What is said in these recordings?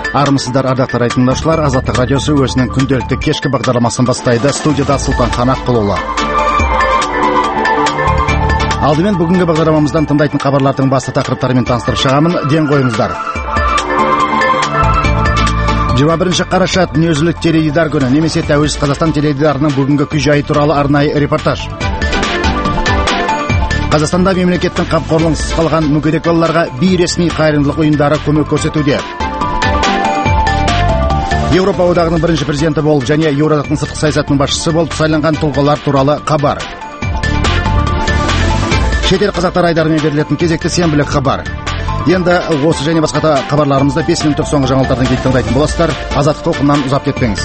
Армысыздар, ардақты тыңдаушылар. Азаттық радиосы өзінің күнделікті кешкі бағдарламасын бастайды. Студияда Сұлтан Қанақұлы. Алдымен бүгінгі бағдарламамыздан тыңдайтын хабарлардың басты тақырыптарымен таныстырып шығамын. Ден қойыңыздар. 21 қараша дүниежүзілік теледидар күні, немесе Тәуелсіз Қазақстан теледидарының бүгінгі күй-жайы туралы арнайы репортаж. Қазақстанда мемлекеттің қамқорлығынсыз қалған мүгедек балаларға бейресми қайырымдылық ұйымдары көмек көрсетуде. Еуропа одағының бірінші президенті болып және Еуроодақтың сыртқы саясатының басшысы болып сайланған тұлғалар туралы хабар. Шетел қазақтар айдарымен берілетін кезекті сенбілік хабар. Енді осы және басқа хабарларымызды 5 минуттық соңғы жаңалықтардан кейін тыңдайтын боласыздар. Азаттық толқыннан ұзап кетпеңіз.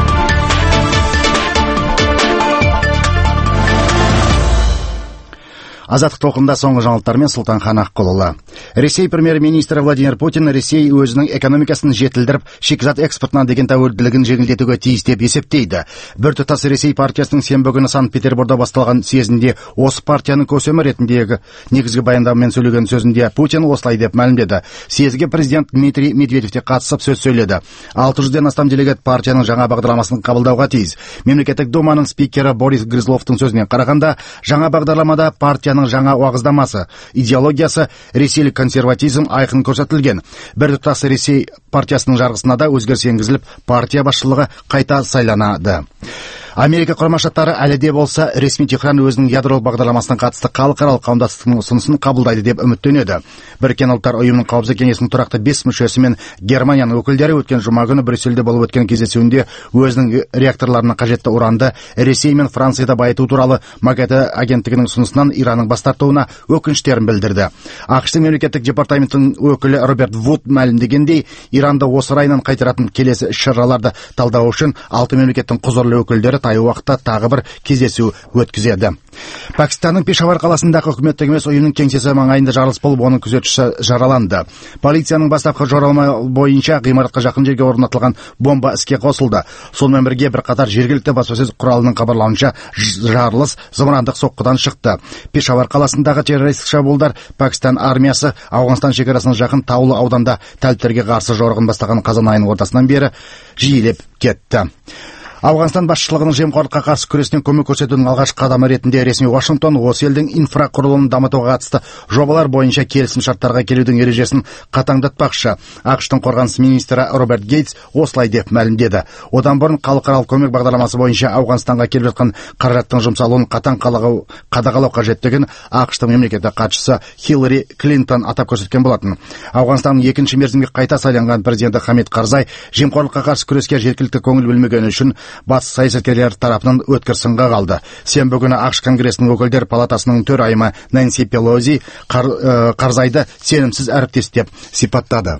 Азаттық толқында соңғы жаңалықтармен Сұлтан Қанақұлы. Ресей премьер-министрі Владимир Путин Ресей өзінің экономикасын жетілдіріп, шикізат экспортынан деген тәуелділігін жеңілдетуге тиіс деп есептейді. Біртұтас Ресей партиясының сенбі күні Санкт-Петерборда басталған съезінде осы партияның көсемі ретіндегі негізгі баяндамамен сөйлеген сөзінде Путин осылай деп мәлімдеді. Съезге президент Дмитрий Медведев те қатысып сөз сөйледі. 600-ден астам делегат партияның жаңа бағдарламасын қабылдауға тиіс. Мемлекеттік думаның спикері Борис Грызловтың сөзіне қарағанда, жаңа бағдарламада партияның жаңа уағыздамасы, идеологиясы, ресейлік консерватизм айқын көрсетілген. Біртұтас Ресей партиясының жарғысына да өзгеріс енгізіліп, партия басшылығы қайта сайланады. Америка Құрама Штаттары әлі де болса ресми Техран өзінің ядролық бағдарламасына қатысты халықаралық қауымдастықтың ұсынысын қабылдайды деп үміттенеді. Біріккен ұлттар ұйымының қауіпсіздік кеңесінің тұрақты 5 мүшесі мен Германияның өкілдері өткен жұма күні Брюссельде болып өткен кездесуінде өзінің реакторларына қажетті уранды Ресей мен Францияда байыту туралы МАГАТЭ агенттігінің ұсынысынан Иранның бас тартуына өкініштерін білдірді. ақш-тың мемлекеттік департаментінің өкілі Роберт Вуд мәлімдегендей, Иранды осы райынан қайтаратын келесі іс-шараларды талдау үшін 6 мемлекеттің құзырлы өкілдері таяу уақытта тағы бір кездесу өткізеді. Пәкістанның Пешавар қаласындағы үкіметтік емес ұйымның кеңсесі маңайында жарылыс болып, оның күзетшісі жараланды. Полицияның бастапқы жоралма бойынша ғимаратқа жақын жерге орнатылған бомба іске қосылды. Сонымен бірге бірқатар жергілікті баспасөз құралының хабарлауынша жарылыс зымырандық соққыдан шықты. Пешавар қаласындағы террористік шабуылдар Пәкістан армиясы Ауғанстан шекарасына жақын таулы ауданда тәліптерге қарсы жорығын бастаған қазан айының ортасынан бері жиілеп кетті. Ауғанстан басшылығының жемқорлыққа қарсы күресіне көмек көрсетудің алғашқы қадамы ретінде ресми Вашингтон осы елдің инфрақұрылымын дамытуға қатысты жобалар бойынша келісім шарттарға келудің ережесін қатаңдатпақшы. ақш-тың қорғаныс министрі Роберт Гейтс осылай деп мәлімдеді. Одан бұрын халықаралық көмек бағдарламасы бойынша Ауғанстанға келіп жатқан қаражаттың жұмсалуын қатаң қадағалау қажеттігін ақш-тың мемлекеттік хатшысы Хиллари Клинтон атап көрсеткен болатын. Ауғанстанның екінші мерзімге қайта сайланған президенті Хамид Карзай жемқорлыққа қарсы күреске жеткілікті көңіл бөлмегені үшін бас саясаткерлер тарапынан өткір сынға қалды. Сенбі күні ақш Конгресінің өкілдер палатасының төрайымы Нэнси Пелози Карзайды сенімсіз әріптес деп сипаттады.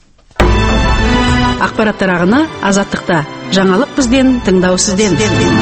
Ақпараттар ағыны Азаттықта. Жаңалық бізден, тыңдау сізден.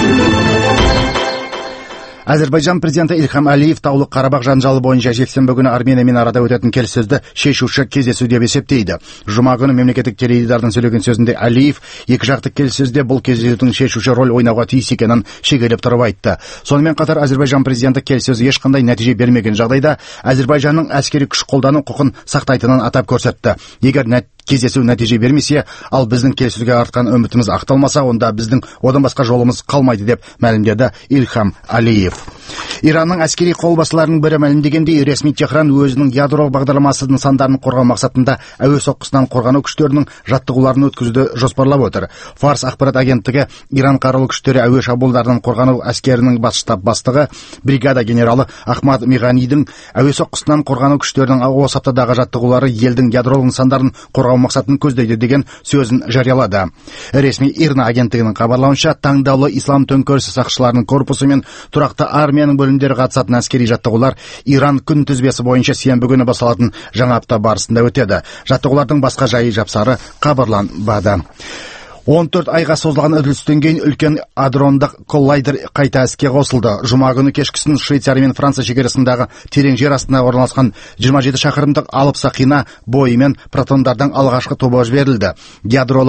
Әзербайжан президенті Ильхам Алиев Таулы Қарабақ жанжалы бойынша жексенбі күні Армениямен арада өтетін келіссөзді шешуші кездесу деп есептейді. Жұма күні мемлекеттік теледидардан сөйлеген сөзінде Алиев екі жақты келіссөзде бұл кездесудің шешуші рөл ойнауға тиіс екенін шегелеп тұрып айтты. Сонымен қатар Әзербайжан президенті келіссөз ешқандай нәтиже бермеген жағдайда Әзербайжанның әскери күш қолдану құқын сақтайтынын атап көрсетті. Егер кездесу нәтиже бермесе, ал біздің келіссөзге артқан үмітіміз ақталмаса, онда біздің одан басқа жолымыз қалмайды деп мәлімдеді Ильхам Алиев. Иранның әскери қолбасшыларының бірі мәлімдегендей, ресми Техран өзінің ядролық бағдарламасы нысандарын қорғау мақсатында әуе соққысынан қорғану күштерінің жаттығуларын өткізуді жоспарлап отыр. Фарс ақпарат агенттігі Иран қарулы күштері әуе шабуылдарынан қорғану әскерінің бас штаб бастығы бригада генералы Ахмад Миғанидің әуе соққысынан қорғану күштерінің осы аптадағы жаттығулары елдің ядролық нысандарын қорғау мақсатын көздейді деген сөзін жариялады. Ресми Ирна агенттігінің хабарлауынша, таңдаулы ислам төңкерісі сақшыларының корпусы мен тұрақты армияның бөлімдері қатысатын әскери жаттығулар Иран күн тізбесі бойынша сенбі күні басталатын жаңа апта барысында өтеді. Жаттығулардың басқа жайы жапсары хабарланбады. 14 айға созылған үділістен кейін үлкен адрондық коллайдер қайта іске қосылды. Жұма күні кешкісін Швейцария мен Франция шекарасындағы терең жер астына орналасқан 27 шақырымдық алып сақина бойымен протондардан алғашқы тобы жіберілді. Ядролық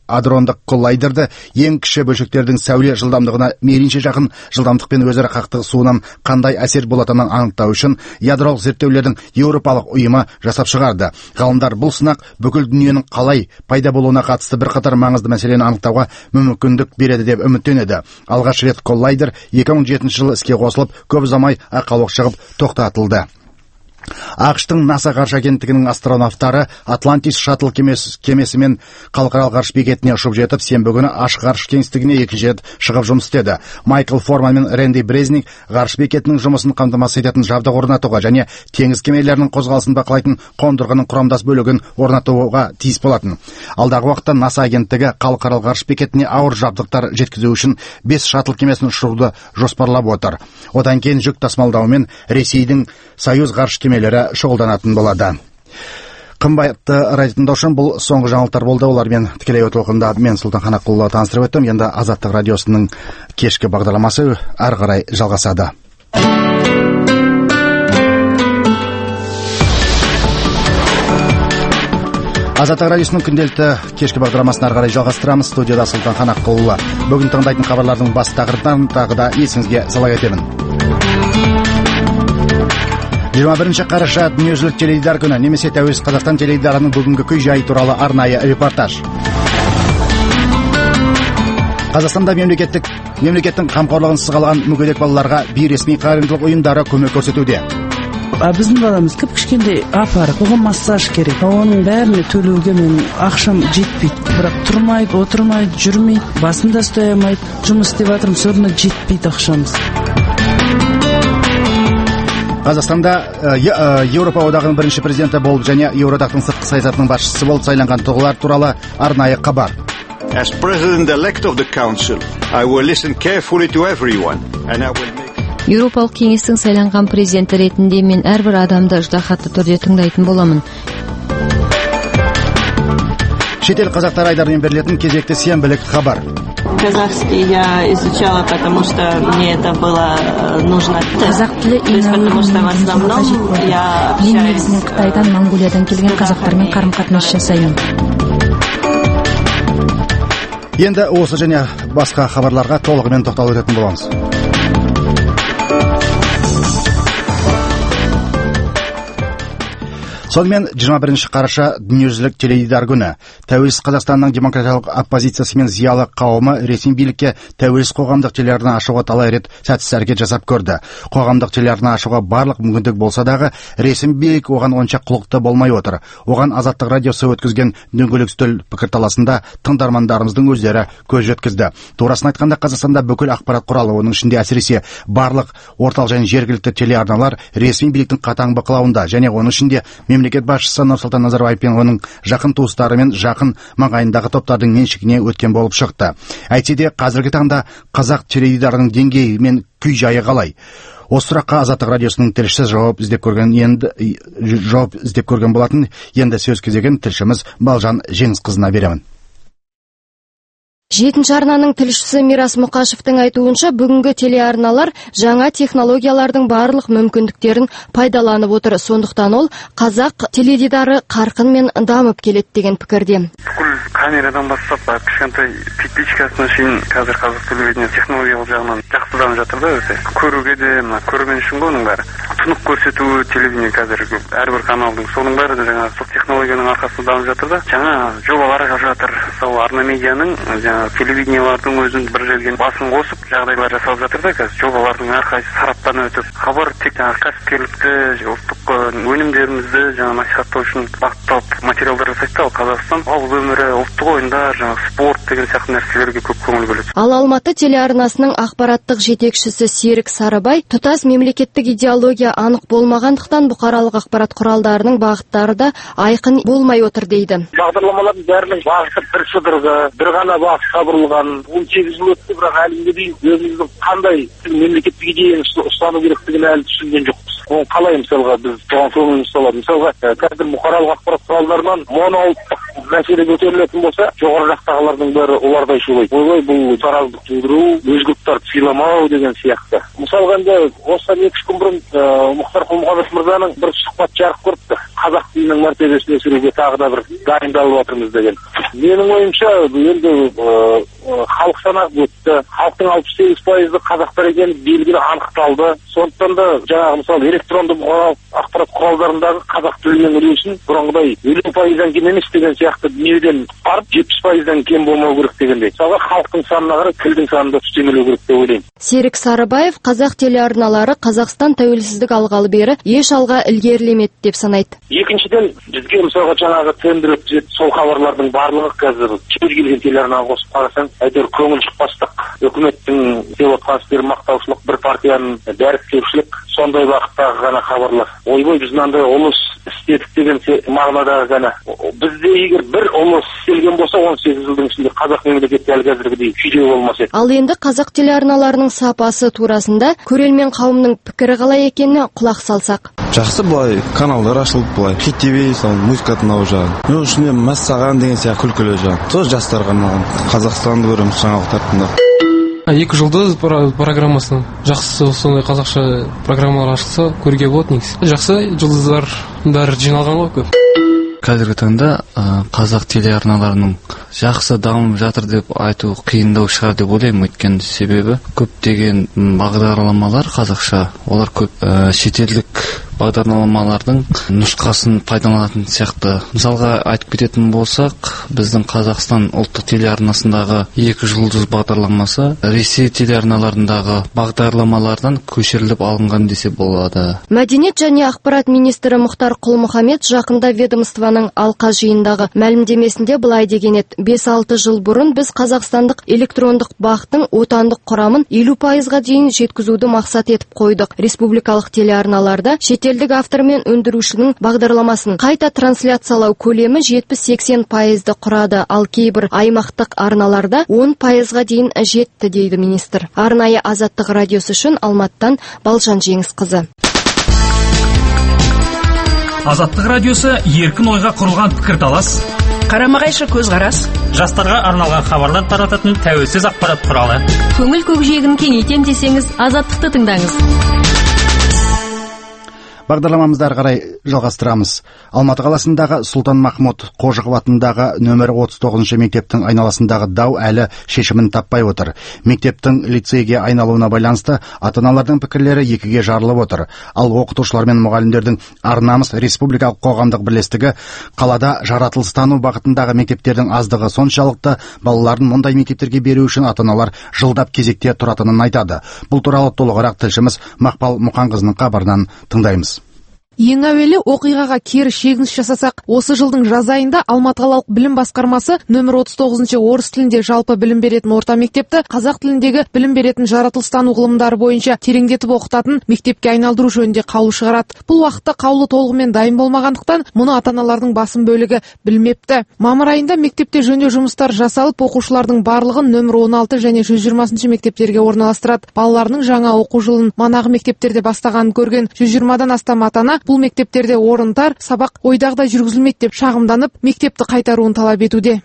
адрондық коллайдерді ең кіші бөлшектердің сәуле жылдамдығына мейлінше жақын жылдамдықпен өзара қақтығысуынан қандай әсер болатынын анықтау үшін ядролық зерттеулердің еуропалық ұйымы жасап шығарды. Ғалымдар бұл сынақ бүкіл дүниенің қалай пайда болуына қатысты бірқатар маңызды мәселені анықтауға мүмкіндік береді деп үміттенеді. Алғаш рет коллайдер 2007 жылы іске қосылып, көп ұзамай ақаулық шығып тоқтатылды. ақш-тың НАСА ғарыш агенттігінің астронавтары Атлантис шаттл кемесімен халықаралық ғарыш бекетіне ұшып жетіп, сенбі күні ашық ғарыш кеңістігіне екінші рет шығып жұмыс істеді. Майкл Форман мен Рэнди Брезник ғарыш бекетінің жұмысын қамтамасыз ететін жабдық орнатуға және теңіз кемелерінің қозғалысын бақылайтын қондырғының құрамдас бөлігін орнатуға тиіс болатын. Алдағы уақытта НАСА агенттігі халықаралық ғарыш бекетіне ауыр жабдықтар жеткізу үшін 5 шаттл кемесін ұшыруды жоспарлап отыр. Одан кейін жүк тасымалдаумен Ресейдің Союз ғарыш кемелері шұғылданатын болады. Қымбатты радио тыңдаушым, бұл соңғы жаңалықтар болды. Олармен тікелей толқында мен Сұлтан Қанақұлы таныстырып өттім. Енді Азаттық радиосының кешкі бағдарламасы әрі қарай жалғасады. Азаттық радиосының күнделікті кешкі бағдарламасын әрі қарай жалғастырамыз. Студияда Сұлтан Қанақұлы. Бүгін тыңдайтын хабарлардың бас тақырыптарын тағы да есіңізге сала кетемін. 21 қараша дүниежүзілік теледидар күні, немесе Тәуелсіз Қазақстан теледидарының бүгінгі күй жайы туралы арнайы репортаж. Қазақстанда мемлекеттің қамқорлығынсыз қалған мүгедек балаларға бейресми қайырымдылық ұйымдары көмек көрсетуде. Біздің баламыз кіп-кішкенде апарып, оған массаж керек. Оның бәріне төлеуге мен ақшам жетпейді. Бірақ тұрмайды, отырмайды, жүрмейді, басында ұстай алмайды. Жұмыс істеп жатырмын, все равно жетпейді ақшамыз. Қазақстанда Еуропа одағының бірінші президенті болып және Еуроодақтың сыртқы саясатының басшысы болып сайланған тұлғалар туралы арнайы хабар. As president-elect of the council, I will listen carefully to everyone and I will make... Еуропалық кеңестің сайланған президенті ретінде мен әрбір адамды ыждаһатты түрде тыңдайтын боламын. Шетел қазақтар айдарымен берілетін кезекті сенбілік хабар. Казахский я изучала, потому что мне это было нужно. Қазақ тілі потому что в основном я общаюсь. Қытайдан, Монғолиядан келген қазақтармен қарым-қатынас жасаймын. Енді осы және басқа хабарларға толығымен тоқталып өтетін боламыз. Сонымен 21 қараша дүниежүзілік теледидар күні. Тәуелсіз Қазақстанның демократиялық оппозициясы мен зиялы қауымы ресми билікке тәуелсіз қоғамдық телеарна ашуға талай рет сәтсіз әрекет жасап көрді. Қоғамдық телеарна ашуға барлық мүмкіндік болса дағы, ресми билік оған онша құлықты болмай отыр. Оған Азаттық радиосы өткізген дөңгелек үстел пікірталасында тыңдармандарымыздың өздері көз жеткізді. Турасын айтқанда, Қазақстанда бүкіл ақпарат құралы, оның ішінде әсіресе барлық орталық және жергілікті телеарналар ресми биліктің қатаң бақылауында, және оның ішінде мемлекет басшысы Нұрсұлтан Назарбаев пен оның жақын туыстары мен жақын маңайындағы топтардың меншігіне өткен болып шықты. Әйтсе де қазіргі таңда қазақ теледидарының деңгейі мен күй жайы қалай? Осы сұраққа Азаттық радиосының тілшісі жауап іздеп көрген болатын. Енді сөз кезегін тілшіміз Балжан Жеңісқызына беремін. 7-ші арнаның тілшісі Мирас Мұқашевтың айтуынша, бүгінгі телеарналар жаңа технологиялардың барлық мүмкіндіктерін пайдаланып отыр. Сондықтан ол қазақ теледидары қарқынмен дамып келеді деген пікірде. Бүкіл камерадан бастап, кішкентай петличкасына шейін қазір қазақ телевидение технологиялық жағынан жақсы дамып жатыр да өте. Көруге де, көрермен үшін оның бәрі. Тұнық көрсету телевидение қазір әрбір каналдың, соның бәрі де жаңа сол технологияның арқасында дамып жатыр да. Жаңа жобалар жатыр. Сол арна медианың телевидениялардың өзін бір жерге басын қосып, жағдайлар жасалып жатыр да қазір. Жобалардың әрқайсысы сараптан өтіп, хабар тек кәсіпкерлікті, ұлттық өнімдерімізді насихаттау үшін бағытталып материалдар жасайды да. Қазақстан ауыл өмірі, ұлттық ойындар, спорт деген сияқты нәрселерге көп көңіл бөледі. Ал Алматы телеарнасының ақпараттық жетекшісі Серік Сарыбай, тұтас мемлекеттік идеология анық болмағандықтан бұқаралық ақпарат құралдарының бағыттары да айқын болмай отыр дейді. Бағдарламалардың бәрінің бағыты бір шыдырғы, бір ғана бағытқа бұрылған. 18 жыл өтті, бірақ әлі дейін өзіміздің қандай мемлекеттік идеяны ұстану керектігін әлі түсінген жоқпыз. Оны қалай мысалға біз соған көңіліміз салады. Мысалға қазір бұқаралық ақпарат құралдарынан моноұлттық мәселе көтерілетін болса, жоғары жақтағылардың бәрі олардай шулайды. Ойбай, бұл тараздық тудыру, өзгөктарды сыйламау деген сияқты. Мысалға енді осыдан 2 күн бұрын Мұхтар Құл-Мұхаммед мырзаның бір сұхбат жарық көріпті. Қазақ тілінің мәртебесін өсіруге тағы да бір дайындалып жатырмыз деген. Менің ойымша, енді халық санағы өтті. Халықтың 68% қазақтар екені белгілі анықталды. Сондықтан да жаңағы мысалы электронды ақпарат құралдарындағы қазақ тілінің үлесін бұрынғыдай 50%-дан кем емес деген сияқты дүниеден барып 70%-дан кем болмау керек дегендей. Мысалы халықтың санына қарай тілдің санын да үстемелеу керек деп ойлаймын. Серік Сарыбаев қазақ телеарналары Қазақстан тәуелсіздік алғалы бері еш алға ілгерілемеді деп санайды. Екіншіден, бізге мысалға жаңағы тендер өткізеді, сол хабарлардың барлығы қазір кез келген телеарнаға қосып қарасаң, әйтеуір көңіл шықпастық, үкіметтің деп отқан істері мақтаушылық, бір партияның дәріптеушілік, сондай бағыттағы ғана хабарлар. Ойбай, біз мынандай ұлыс істедік деген мағынадағы ғана. Бізде егер бір ұлыс істелген болса, 18 жылдың ішінде қазақ мемлекеті әлі қазіргідей күйде болмас еді. Ал енді қазақ телеарналарының сапасы турасында көрермен қауымның пікірі қалай екеніне құлақ салсақ. Жақсы, былай каналдар ашылып, былай Хит ТВ, музыка тыңдау жағы. Мен үшін Мәссаған деген сияқты күлкілі жағы. Сол жастарға арналған Қазақстанды көреміз жаңалықтар тыңдап. 2 жұлдыз программасын жақсы сондай қазақша программалар ашылса көруге болады негізі. Жақсы жұлдыздар бәрі жиналған ғой көп. Қазіргі таңда қазақ телеарналарының жақсы дамып жатыр деп айту қиындау шығар деп ойлаймын. Өйткені себебі көптеген бағдарламалар қазақша, олар көп шетелдік бағдарламалардың нұсқасын пайдаланатын сияқты. Мысалға айтып кететін болсақ, біздің Қазақстан ұлттық телеарнасындағы 2 жұлдыз бағдарламасы Ресей телеарналарындағы бағдарламалардан көшіріліп алынған десе болады. Мәдениет және ақпарат министрі Мұхтар Құл-Мұхаммед жақында ведомствоның алқа жиындағы мәлімдемесінде былай деген еді: 5-6 жыл бұрын біз қазақстандық электрондық бақтың отандық құрамын 50%-ға дейін жеткізуді мақсат етіп қойдық. Республикалық телеарналарда шетелдік автор мен өндірушінің бағдарламасын қайта трансляциялау көлемі 70-80%-ды құрады, ал кейбір аймақтық арналарда 10%-ға дейін жетті дейді министр. Арнайы Азаттық радиосы үшін Алматтан Балжан Жеңісқызы. Азаттық радиосы еркін ойға құрылған пікірталас, қарама-қайшы көзқарас, жастарға арналған хабарлар тарататын тәуелсіз ақпарат құралы. Көңіл көкжиегін кеңейтем десеңіз, Азаттықты тыңдаңыз. Бағдарламамызды ары қарай жалғастырамыз. Алматы қаласындағы Сұлтан Махмұт Қожықов атындағы нөмір 39 мектептің айналасындағы дау әлі шешімін таппай отыр. Мектептің лицейге айналуына байланысты ата-аналардың пікірлері екіге жарылып отыр. Ал оқытушылар мен мұғалімдердің Ар-намыс республикалық қоғамдық бірлестігі қалада жаратылыстану бағытындағы мектептердің аздығы соншалықты балаларын мұндай мектептерге беру үшін ата-аналар жылдап кезекте тұратынын айтады. Бұл туралы толығырақ тілшіміз Мақпал Мұқанқызының хабарынан тыңдаймыз. Ең әуелі оқиғаға кері шегініс жасасақ, осы жылдың жаз айында Алматы қалалық білім басқармасы нөмір 39 орыс тілінде жалпы білім беретін орта мектепті қазақ тіліндегі білім беретін жаратылыстану ғылымдары бойынша тереңдетіп оқытатын мектепке айналдыру жөнінде қаулы шығарады. Бұл уақытта қаулы толығымен дайын болмағандықтан, мұны ата-аналардың басым бөлігі білмепті. Мамыр айында мектепте жөндеу жұмыстары жасалып, оқушылардың барлығын нөмір 16 және 120 мектептерге орналастырады. Балаларының жаңа оқу жылын манағы мектептерде бастағанын көрген 120-дан астам ата-ана бұл мектептерде орындар, сабақ ойдағыдай жүргізілмейді деп шағымданып, мектепті қайтаруын талап етуде.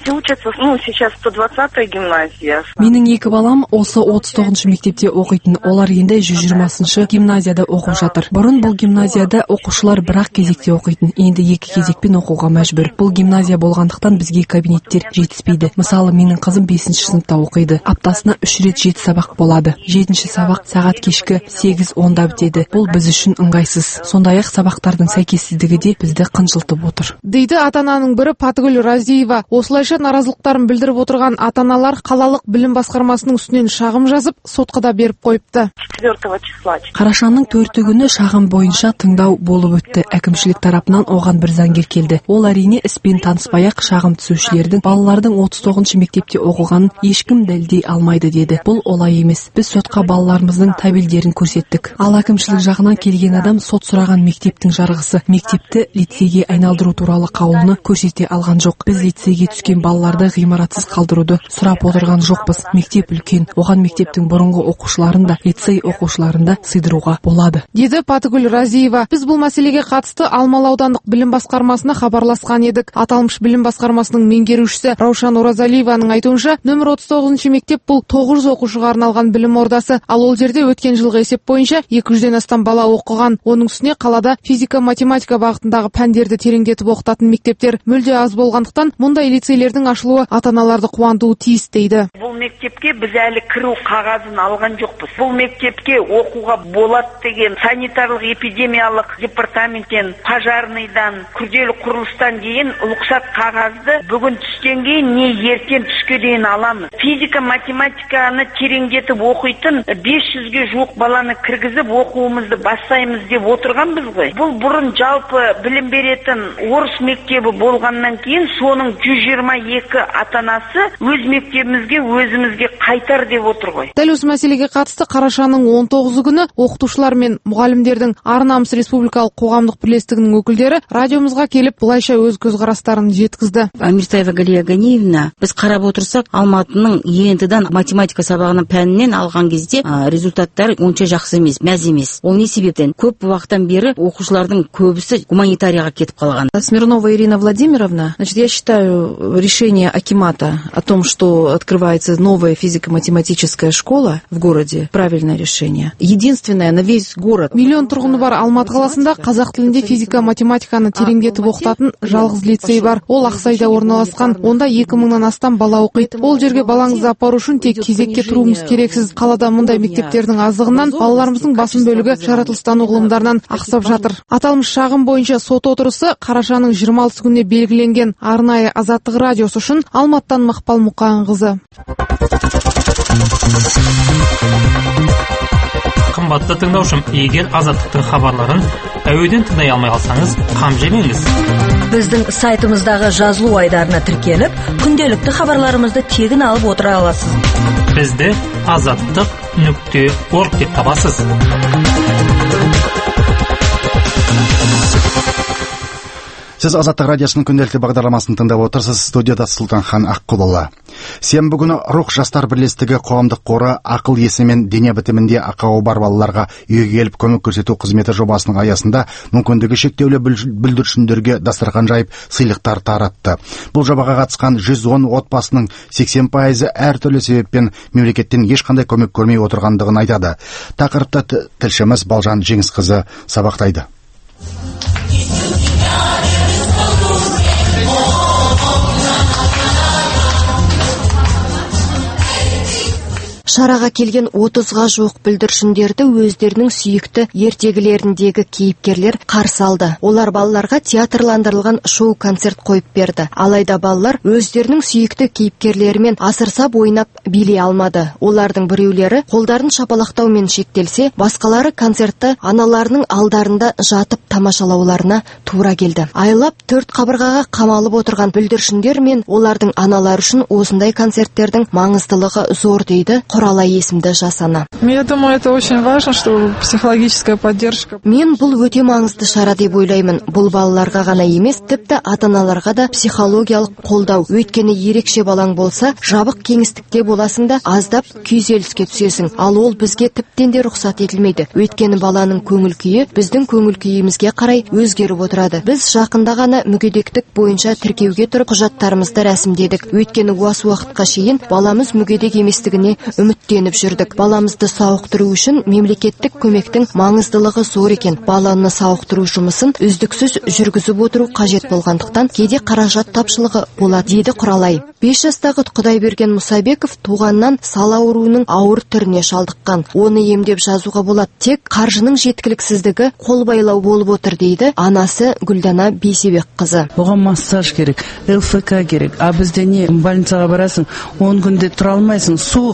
Менің 2 балам осы 39 мектепте оқитын, олар енді 120 гимназияда оқып жатыр. Бұрын бұл гимназияда оқушылар бірақ кезекте оқитын, енді 2 кезекпен оқуға мәжбүр. Бұл гимназия болғандықтан бізге кабинеттер жетіспейді. Мысалы, менің қызым 5 сыныпта оқиды. Аптасына 3 рет 7 сабақ болады. 7-ші сабақ сағат кешкі 8:10-да бітеді. Бұл біз үшін ыңғайсыз. Сондай-ақ сабақтардың сәйкессіздігі де бізді қынжылтып отыр. Дейді ата-ананың бірі Патгүл Разиева. Осылайша наразылықтарын білдіріп отырған ата-аналар қалалық білім басқармасының үстінен шағым жазып, сотқа да беріп қойыпты. Қарашаның 4 күні шағым бойынша тыңдау болып өтті. Әкімшілік тарапынан оған бір заңгер келді. Ол әрине іспен таныспай-ақ шағым түсушілердің балалардың 39 мектепте оқығанын ешкім дәлелдей алмайды деді. Бұл олай емес. Біз сотқа балаларымыздың тәуелдерін көрсеттік. Ал әкімшілік жағынан келген адам сот сұраған отырған мектептің жарғысы мектепті лицейге айналдыру туралы қаулыны көрсете алған жоқ. Біз лицейге түскен балаларды ғимаратсыз қалдыруды сұрап отырған жоқпыз. Мектеп үлкен, оған мектептің бұрынғы оқушыларын да, лицей оқушыларын да сыйдыруға болады, деді Патыгүл Разиева. Біз бұл мәселеге қатысты Алмалы аудандық білім басқармасына хабарласқан едік. Аталмыш білім басқармасының меңгерушісі Раушан Оразалиеваның айтуынша, нөмір 39 мектеп бұл 900 оқушыға арналған білім ордасы, ал ол жерде өткен жылғы есеп бойынша 200-ден астам бала оқыған. Оның үстіне қалада физика-математика бағытындағы пәндерді тереңдетіп оқытатын мектептер мүлде аз болғандықтан, мұндай лицейлердің ашылуы ата-аналарды қуантуы тиіс дейді. Бұл мектепке біз әлі кіру қағазын алған жоқпыз. Бұл мектепке оқуға болады деген санитарлық эпидемиялық департаменттен, пожарныйдан, күрделі құрылыстан дейін рұқсат қағазды бүгін түстен кейін не ертең түске дейін аламыз. Физика, математиканы тереңдетіп оқитын 500-ге жуық баланы кіргізіп оқуымызды бастаймыз деп отырғанбыз ғой. Бұл бұрын жалпы білім беретін орыс мектебі болғаннан кейін соның 122 ата-анасы өз мектебімізге өзімізге қайтар деп отыр ғой. Дәл осы мәселеге қатысты қарашаның 19 күні оқытушылар мен мұғалімдердің Ар-намыс республикалық қоғамдық бірлестігінің өкілдері радиомызға келіп былайша өз көзқарастарын жеткізді. Амиртаева Галия Ганиевна, біз қарап отырсақ, Алматының ЕНТ-дан математика сабағының пәнінен алған кезде результаттар онша жақсы емес, мәз емес. Ол не себептен? Көп уақыттан бері оқушылардың көбісі гуманитарияға кетіп қалған. Смирнова Ирина Владимировна, значит, я считаю решение Акимата о том, что открывается новая физико-математическая школа в городе, правильное решение. Единственное на весь город. Миллион тұрғыны бар Алматы қаласында қазақ тілінде физика-математиканы тереңдетіп оқытатын жалғыз лицей бар. Ол Ақсайда орналасқан. Онда 2000-нан астам бала оқиды. Ол жерге балаңызды апару үшін тек кезекке тұруымыз керексіз. Қалада мұндай мектептердің аздығынан балаларымыздың басым бөлігі жаратылыстану ғылымдарынан ақсап жатыр. Аталмыш шағым бойынша сот отырысы қарашаның 26 күніне белгіленген. Арнайы Азаттық радиосы үшін Алматыдан Мақпал Мұқанқызы. Қымбатты тыңдаушым, егер Азаттықтың хабарларын әуеден тыңдай алмай қалсаңыз, қам жемеңіз. Біздің сайтымыздағы жазылу айдарына тіркеліп, күнделікті хабарларымызды тегін алып отыра аласыз. Бізді azаттық.org деп табасыз. Сіз Азаттық радиосының күнделікті бағдарламасын тыңдап отырсыз. Студияда Сұлтанхан Аққұлұлы. Сенбі күні Рух жастар бірлестігі қоғамдық қоры ақыл есі мен дене бітімінде ақауы бар балаларға үйге келіп көмек көрсету қызметі жобасының аясында мүмкіндігі шектеулі бүлдіршіндерге дастархан жайып сыйлықтар таратты. Бұл жобаға қатысқан 110 отбасының 80% әртүрлі себеппен мемлекеттен ешқандай көмек көрмей отырғандығын айтады. Тақырыпты тілшіміз Балжан Жеңісқызы сабақтайды. Шараға келген 30-ға жуық бүлдіршіндерді өздерінің сүйікті ертегілеріндегі кейіпкерлер қарсы алды. Олар балаларға театрландырылған шоу-концерт қойып берді. Алайда балалар өздерінің сүйікті кейіпкерлерімен асырсап ойнап билей алмады. Олардың біреулері қолдарын шапалақтаумен шектелсе, басқалары концертті аналарының алдарында жатып тамашалауларына тура келді. Айлап 4 қабырғаға қамалып отырған бүлдіршіндер мен олардың аналары үшін осындай концерттердің маңыздылығы зор дейді Құралай есімді жас ана. Я думаю, это очень важно, что психологическая поддержка. Мен бұл өте маңызды шара деп ойлаймын. Бұл балаларға ғана емес, тіпті ата-аналарға да психологиялық қолдау. Өйткені ерекше балаң болса, жабық кеңістікте боласың да аздап күйзеліске түсесің. Ал ол бізге тіптен де рұқсат етілмейді. Өйткені баланың көңіл күйі біздің көңіл күйімізге қарай өзгеріп отырады. Біз жақында ғана мүгедектік бойынша тіркеуге тұрып құжаттарымызды рәсімдедік. Өйткені осы уақытқа шейін баламыз мүгедек еместігіне үміттеніп жүрдік. Баламызды сауықтыру үшін мемлекеттік көмектің маңыздылығы зор екен. Баланы сауықтыру жұмысын үздіксіз жүргізіп отыру қажет болғандықтан кейде қаражат тапшылығы болады, дейді Құралай. 5 жастағы Құдайберген Мұсабеков туғаннан сал ауруының ауыр түріне шалдыққан. Оны емдеп жазуға болады, тек қаржының жеткіліксіздігі қол байлау болып отыр, дейді анасы Гүлдана Бейсебек қызы. Оған массаж керек, ЛФК керек. А бізде не, больницаға барасың, 10 күнде тұра алмайсың, суық, дұрыс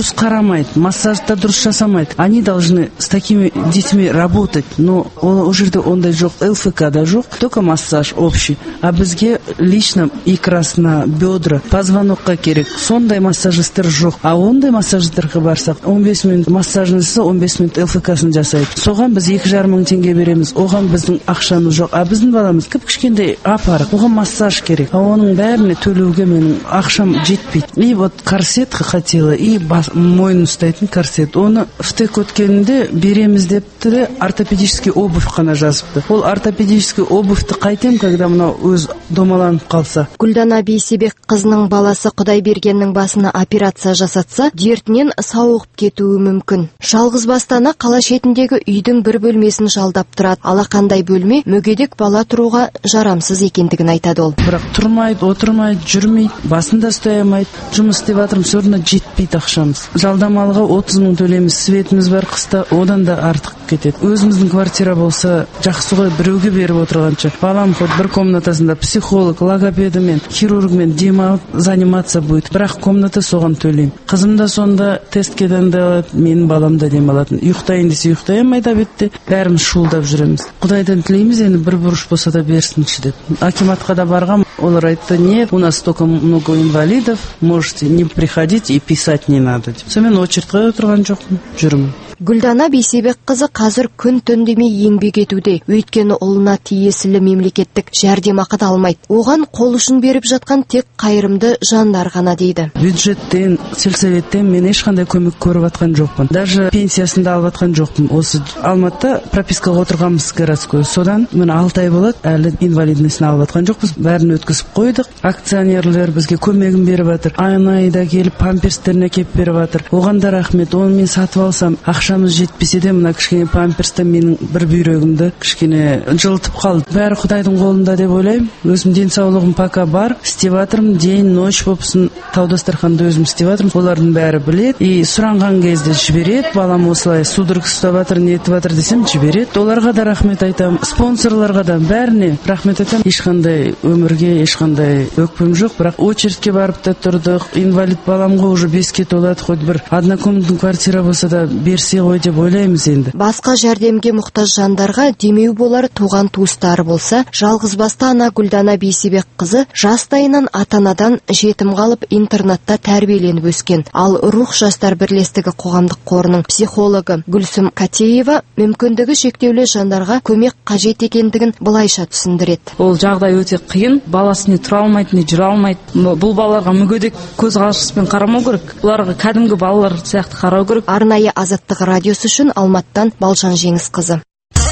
дұрыс қарамайды, массажда дұрыс жасамайды. Они должны с такими детьми работать, но ол жерде ондай жоқ, ЛФК-да жоқ, только массаж общий. А бізге лично икрасына, бедра, позвонокқа керек. Сондай массажистер жоқ. А ондай массажистерге барсақ, 15 минут массажнысы, 15 минут ЛФК-сын жасайды. Соған біз 2,5 мың теңге береміз. Оған біздің ақшамыз жоқ. А біздің баламыз кішкентай апарық. Оған массаж керек. А оның бәріне төлеуге менің ақшам жетпейді. И вот корсет хотела, и мойын ұстайтын корсет. Оны втек өткенінде береміз депті де ортопедический обувь қана жазыпты. Ол ортопедический обувьті қайтем, когда мынау өз домаланып қалса. Гүлдана Бейсебек қызының баласы Құдайбергеннің басына операция жасатса, дертінен сауығып кетуі мүмкін. Жалғыз бастана қала шетіндегі үйдің бір бөлмесін жалдап тұрады. Алақандай бөлме мүгедек бала тұруға жарамсыз екендігін айтады ол. Бірақ тұрмайды, отырмайды, жүрмейді, басында ұстай алмайды. Жұмыс істеп жатырмын, сорына жетпейді ақшамыз. Жалдамалыға 30 мың төлейміз, светіміз бар қыста, одан да артық кетеді. Өзіміздің квартира болса, жақсы ғой, біреуге беріп отырғанша. Балам хоть бір комнатасында психолог, логопедімен, хирургмен демалып заниматься будет. Бірақ комната соған төлеймін. Қызым да сонда тесткеден де алады, менің балам да демалатын. Ұйықтайын десе ұйықтай алмайды бетте. Бәріміз шуылдап жүреміз. Құдайдан тілейміз, енді бір бұрыш болса да берсінші деп. Акиматқа да барғам, олар айтты, нет, у нас столько много инвалидов, можете не приходить и писать не надо. Сонымен очередьқа отырған жоқпын, жүрмін. Гүлдана Бейсебек қызы қазір күн түндемей еңбек етуде. Өйткені ұлына тиесілі мемлекеттік жәрдемақы да алмайды. Оған қол ұшын беріп жатқан тек қайырымды жандар ғана дейді. Бюджеттен, сельсоветтен мен ешқандай көмек көріп жатқан жоқпын. Даже пенсиясын да алып жатқан жоқпын. Осы Алматыда пропискаға отырғанбыз городской. Содан міне 6 ай болады, әлі инвалидностьны алып жатқан жоқпыз. Бәрін өткізіп қойдық. Акционерлер бізге көмегін беріп жатыр. Айнайда келіп памперстеріне кеп беріп жатыр. Оған да рахмет. Оны мен сатып алсам, ақшамыз жетпесе де мына кішкене памперстен менің бір бүйрегімді кішкене жылытып қалды. Бәрі Құдайдың қолында деп ойлаймын. Өзім денсаулығым пока бар. Істеп жатырмын, день, ночь болсын, Таудастарханда өзім істеп жатырмын. Олардың бәрі білет. И сұранған кезде жібереді. Балам осылай судорог ұстап жатыр, не етіп жатыр десем жібереді. Оларға да рахмет айтамын. Спонсорларға да бәріне рахмет айтамын. Ешқандай өмірге ешқандай өкпем жоқ. Бірақ очередьке барып та тұрдық. Инвалид баламға уже 5-ке толады. Хоть бір однокомнатный квартира болса да берсе ғой деп ойлаймыз енді. Басқа жәрдемге мұқтаж жандарға демеу болар туған туыстары болса, жалғыз басты ана Гүлдана Бейсебек қызы жастайынан ата-анадан жетім қалып интернатта тәрбиеленіп өскен. Ал Рух жастар бірлестігі қоғамдық қорының психологы Гүлсім Катеева мүмкіндігі шектеулі жандарға көмек қажет екендігін былайша түсіндіреді. Ол жағдай өте қиын, баласы не тұра алмайды, не жүре алмайды. Бұл балаларға мүгедек көз қарашымен қарамау керек. Бұларға кәдімгі балалар сияқты қарау керек. Арнайы Азаттық радиосы үшін Алматтан Балжан Жеңісқызы.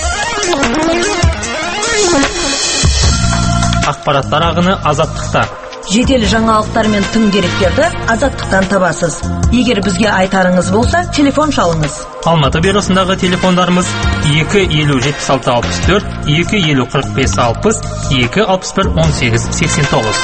Ақпараттар ағыны Азаттықта. Жедел жаңалықтар мен тың деректерді Азаттықтан табасыз. Егер бізге айтарыңыз болса, телефон шалыңыз. Алматы бюросындағы телефондарымыз 250-76-64, 250-45-60, 261-18-89.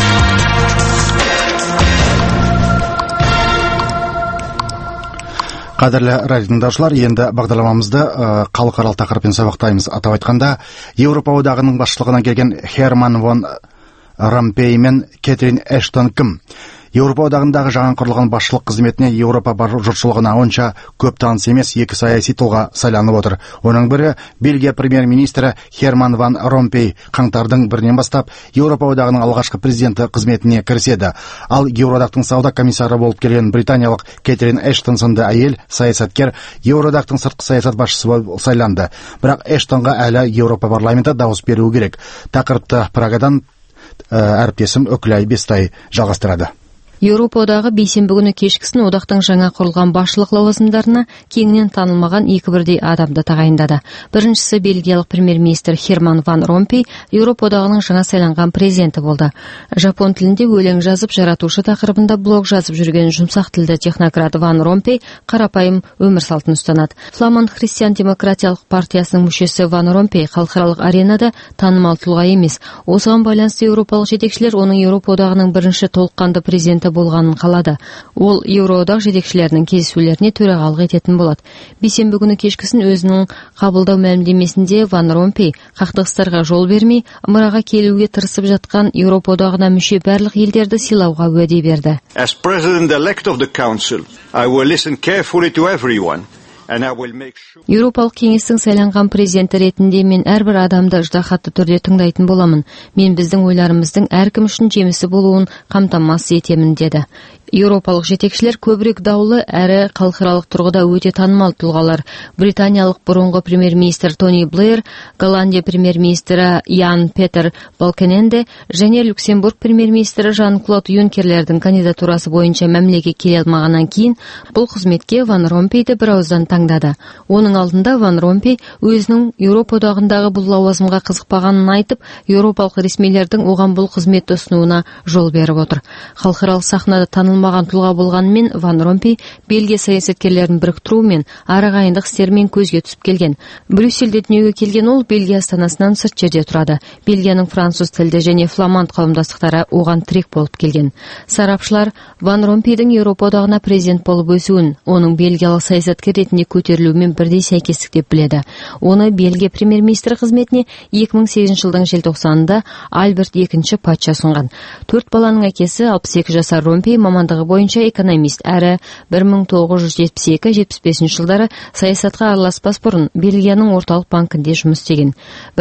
Қадірлі радио тыңдаушылар, енді бағдарламамызды халықаралық тақырыппен сабақтаймыз. Атап айтқанда, Еуропа одағының басшылығына келген Херман ван Ромпей мен Кэтрин Эштон кім? Еуропа одағындағы жаңа құрылған басшылық қызметіне Еуропа жұртшылығына онша көп таныс емес екі саяси тұлға сайланып отыр. Оның бірі Бельгия премьер-министрі Херман ван Ромпей қаңтардың 1-нен бастап Еуропа одағының алғашқы президенті қызметіне кіріседі. Ал Еуроодақтың сауда комиссары болып келген британиялық Кэтрин Эштон сынды әйел саясаткер Еуроодақтың сыртқы саясат басшысы болып сайланды. Бірақ Эштонға әлі Еуропа парламенті дауыс беруі керек. Тақырыпты Прагадан әріптесім Өкілай Бестай жалғастырады. Еуропа одағы бейсенбі күні кешкісін одақтың жаңа құрылған басшылық лауазымдарына кеңінен танылмаған екі бірдей адамды тағайындады. Біріншісі бельгиялық премьер-министр Херман ван Ромпей Еуропа одағының жаңа сайланған президенті болды. Жапон тілінде өлең жазып, жаратушы тақырыбында блог жазып жүрген жұмсақ тілді технократ ван Ромпей қарапайым өмір салтын ұстанады. Фламанд христиан-демократиялық партиясының мүшесі ван Ромпей халықаралық аренада танымал тұлға емес. Осыған байланысты еуропалық жетекшілер оның Еуропа одағының бірінші толыққанды президенті болғанын қалады. Ол Еуроодақ жетекшілерінің кездесулеріне төрағалық ететін болады. Бейсенбі күні кешкісін өзінің қабылдау мәлімдемесінде Ван Ромпей қақтығыстарға жол бермей, ымыраға келуге тырысып жатқан Еуропа одағына мүше барлық елдерді сыйлауға уәде берді. As president-elect of the council, I will listen carefully to everyone. Еуропалық кеңестің сайланған президенті ретінде мен әрбір адамды ыждахатты түрде тыңдайтын боламын. Мен біздің ойларымыздың әркім үшін жемісі болуын қамтамасыз етемін, деді. Еуропалық жетекшілер көбірек даулы әрі халықаралық тұрғыда өте танымал тұлғалар. Британиялық бұрынғы премьер-министр Тони Блэр, Голландия премьер-министрі Ян Петер Балкененде және Люксембург премьер-министрі Жан-Клод Юнкерлердің кандидатурасы бойынша мәмілеге келе алмағаннан кейін бұл қызметке Ван Ромпейді бірауыздан таңдады. Оның алдында Ван Ромпей өзінің Еуропа одағындағы бұл лауазымға қызықпағанын айтып, еуропалық ресмилердің оған бұл қызметті ұсынуына жол беріп отыр. Халықаралық сахнада танылмаған тұлға болғанымен Ван Ромпей Бельгия саясаткерлерін біріктірумен, арағайындық істермен көзге түсіп келген. Брюссельде дүниеге келген ол Бельгия астанасынан сырт жерде тұрады. Бельгияның француз тілді және фламанд қауымдастықтары оған тірек болып келген. Сарапшылар Ван Ромпейдің Еуропа одағына президент болып өсуін, оның бельгиялық саясаткер ретінде көтерілуімен бірдей сәйкестік деп біледі. Оны Бельгия премьер-министрі қызметіне 2008 жылдың желтоқсанында Альберт II патша ұсынған. 4 баланың әкесі 62 жасар Ромпей мамандығы бойынша экономист әрі 1972-75 жылдары саясатқа араласпас бұрын Бельгияның орталық банкінде жұмыс істеген.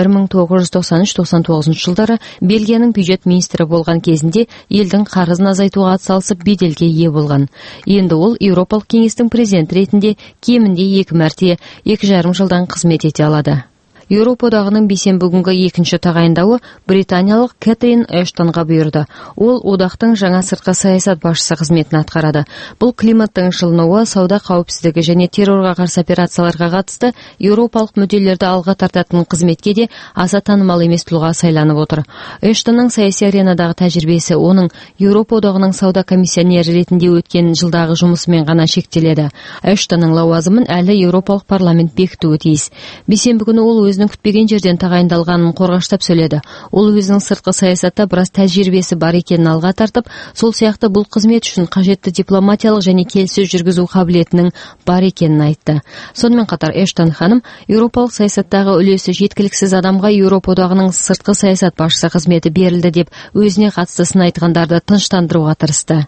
1993-99 жылдары Бельгияның бюджет министрі болған кезінде елдің қарызын азайтуға атсалысып беделге ие болған. Енді ол Еуропалық кеңестің президенті ретінде кемінде 2 мәрте 2,5 жылдан қызмет ете алады. Еуропа одағының бейсенбі күнгі екінші тағайындауы британиялық Кэтрин Эштонға бұйырды. Ол одақтың жаңа сыртқы саясат басшысы қызметін атқарады. Бұл климаттың жылынуы, сауда қауіпсіздігі және террорға қарсы операцияларға қатысты еуропалық мүдделерді алға тартатын қызметке де аса танымал емес тұлға сайланып отыр. Эштонның саяси аренадағы тәжірибесі оның Еуропа одағының сауда комиссионері ретінде өткен жылдағы жұмысымен ғана шектеледі. Эштонның лауазымын әлі Еуропалық парламент бекітуі тиіс. Бейсенбі күні ол өзінің күтпеген жерден тағайындалғанын қорғаштап сөйледі. Ол өзінің сыртқы саясатта біраз тәжірибесі бар екенін алға тартып, сол сияқты бұл қызмет үшін қажетті дипломатиялық және келіссөз жүргізу қабілетінің бар екенін айтты. Сонымен қатар Эштон ханым еуропалық саясаттағы үлесі жеткіліксіз адамға Еуропа одағының сыртқы саясат басшысы қызметі берілді деп өзіне қатысты сын айтқандарды тыныштандыруға тырысты.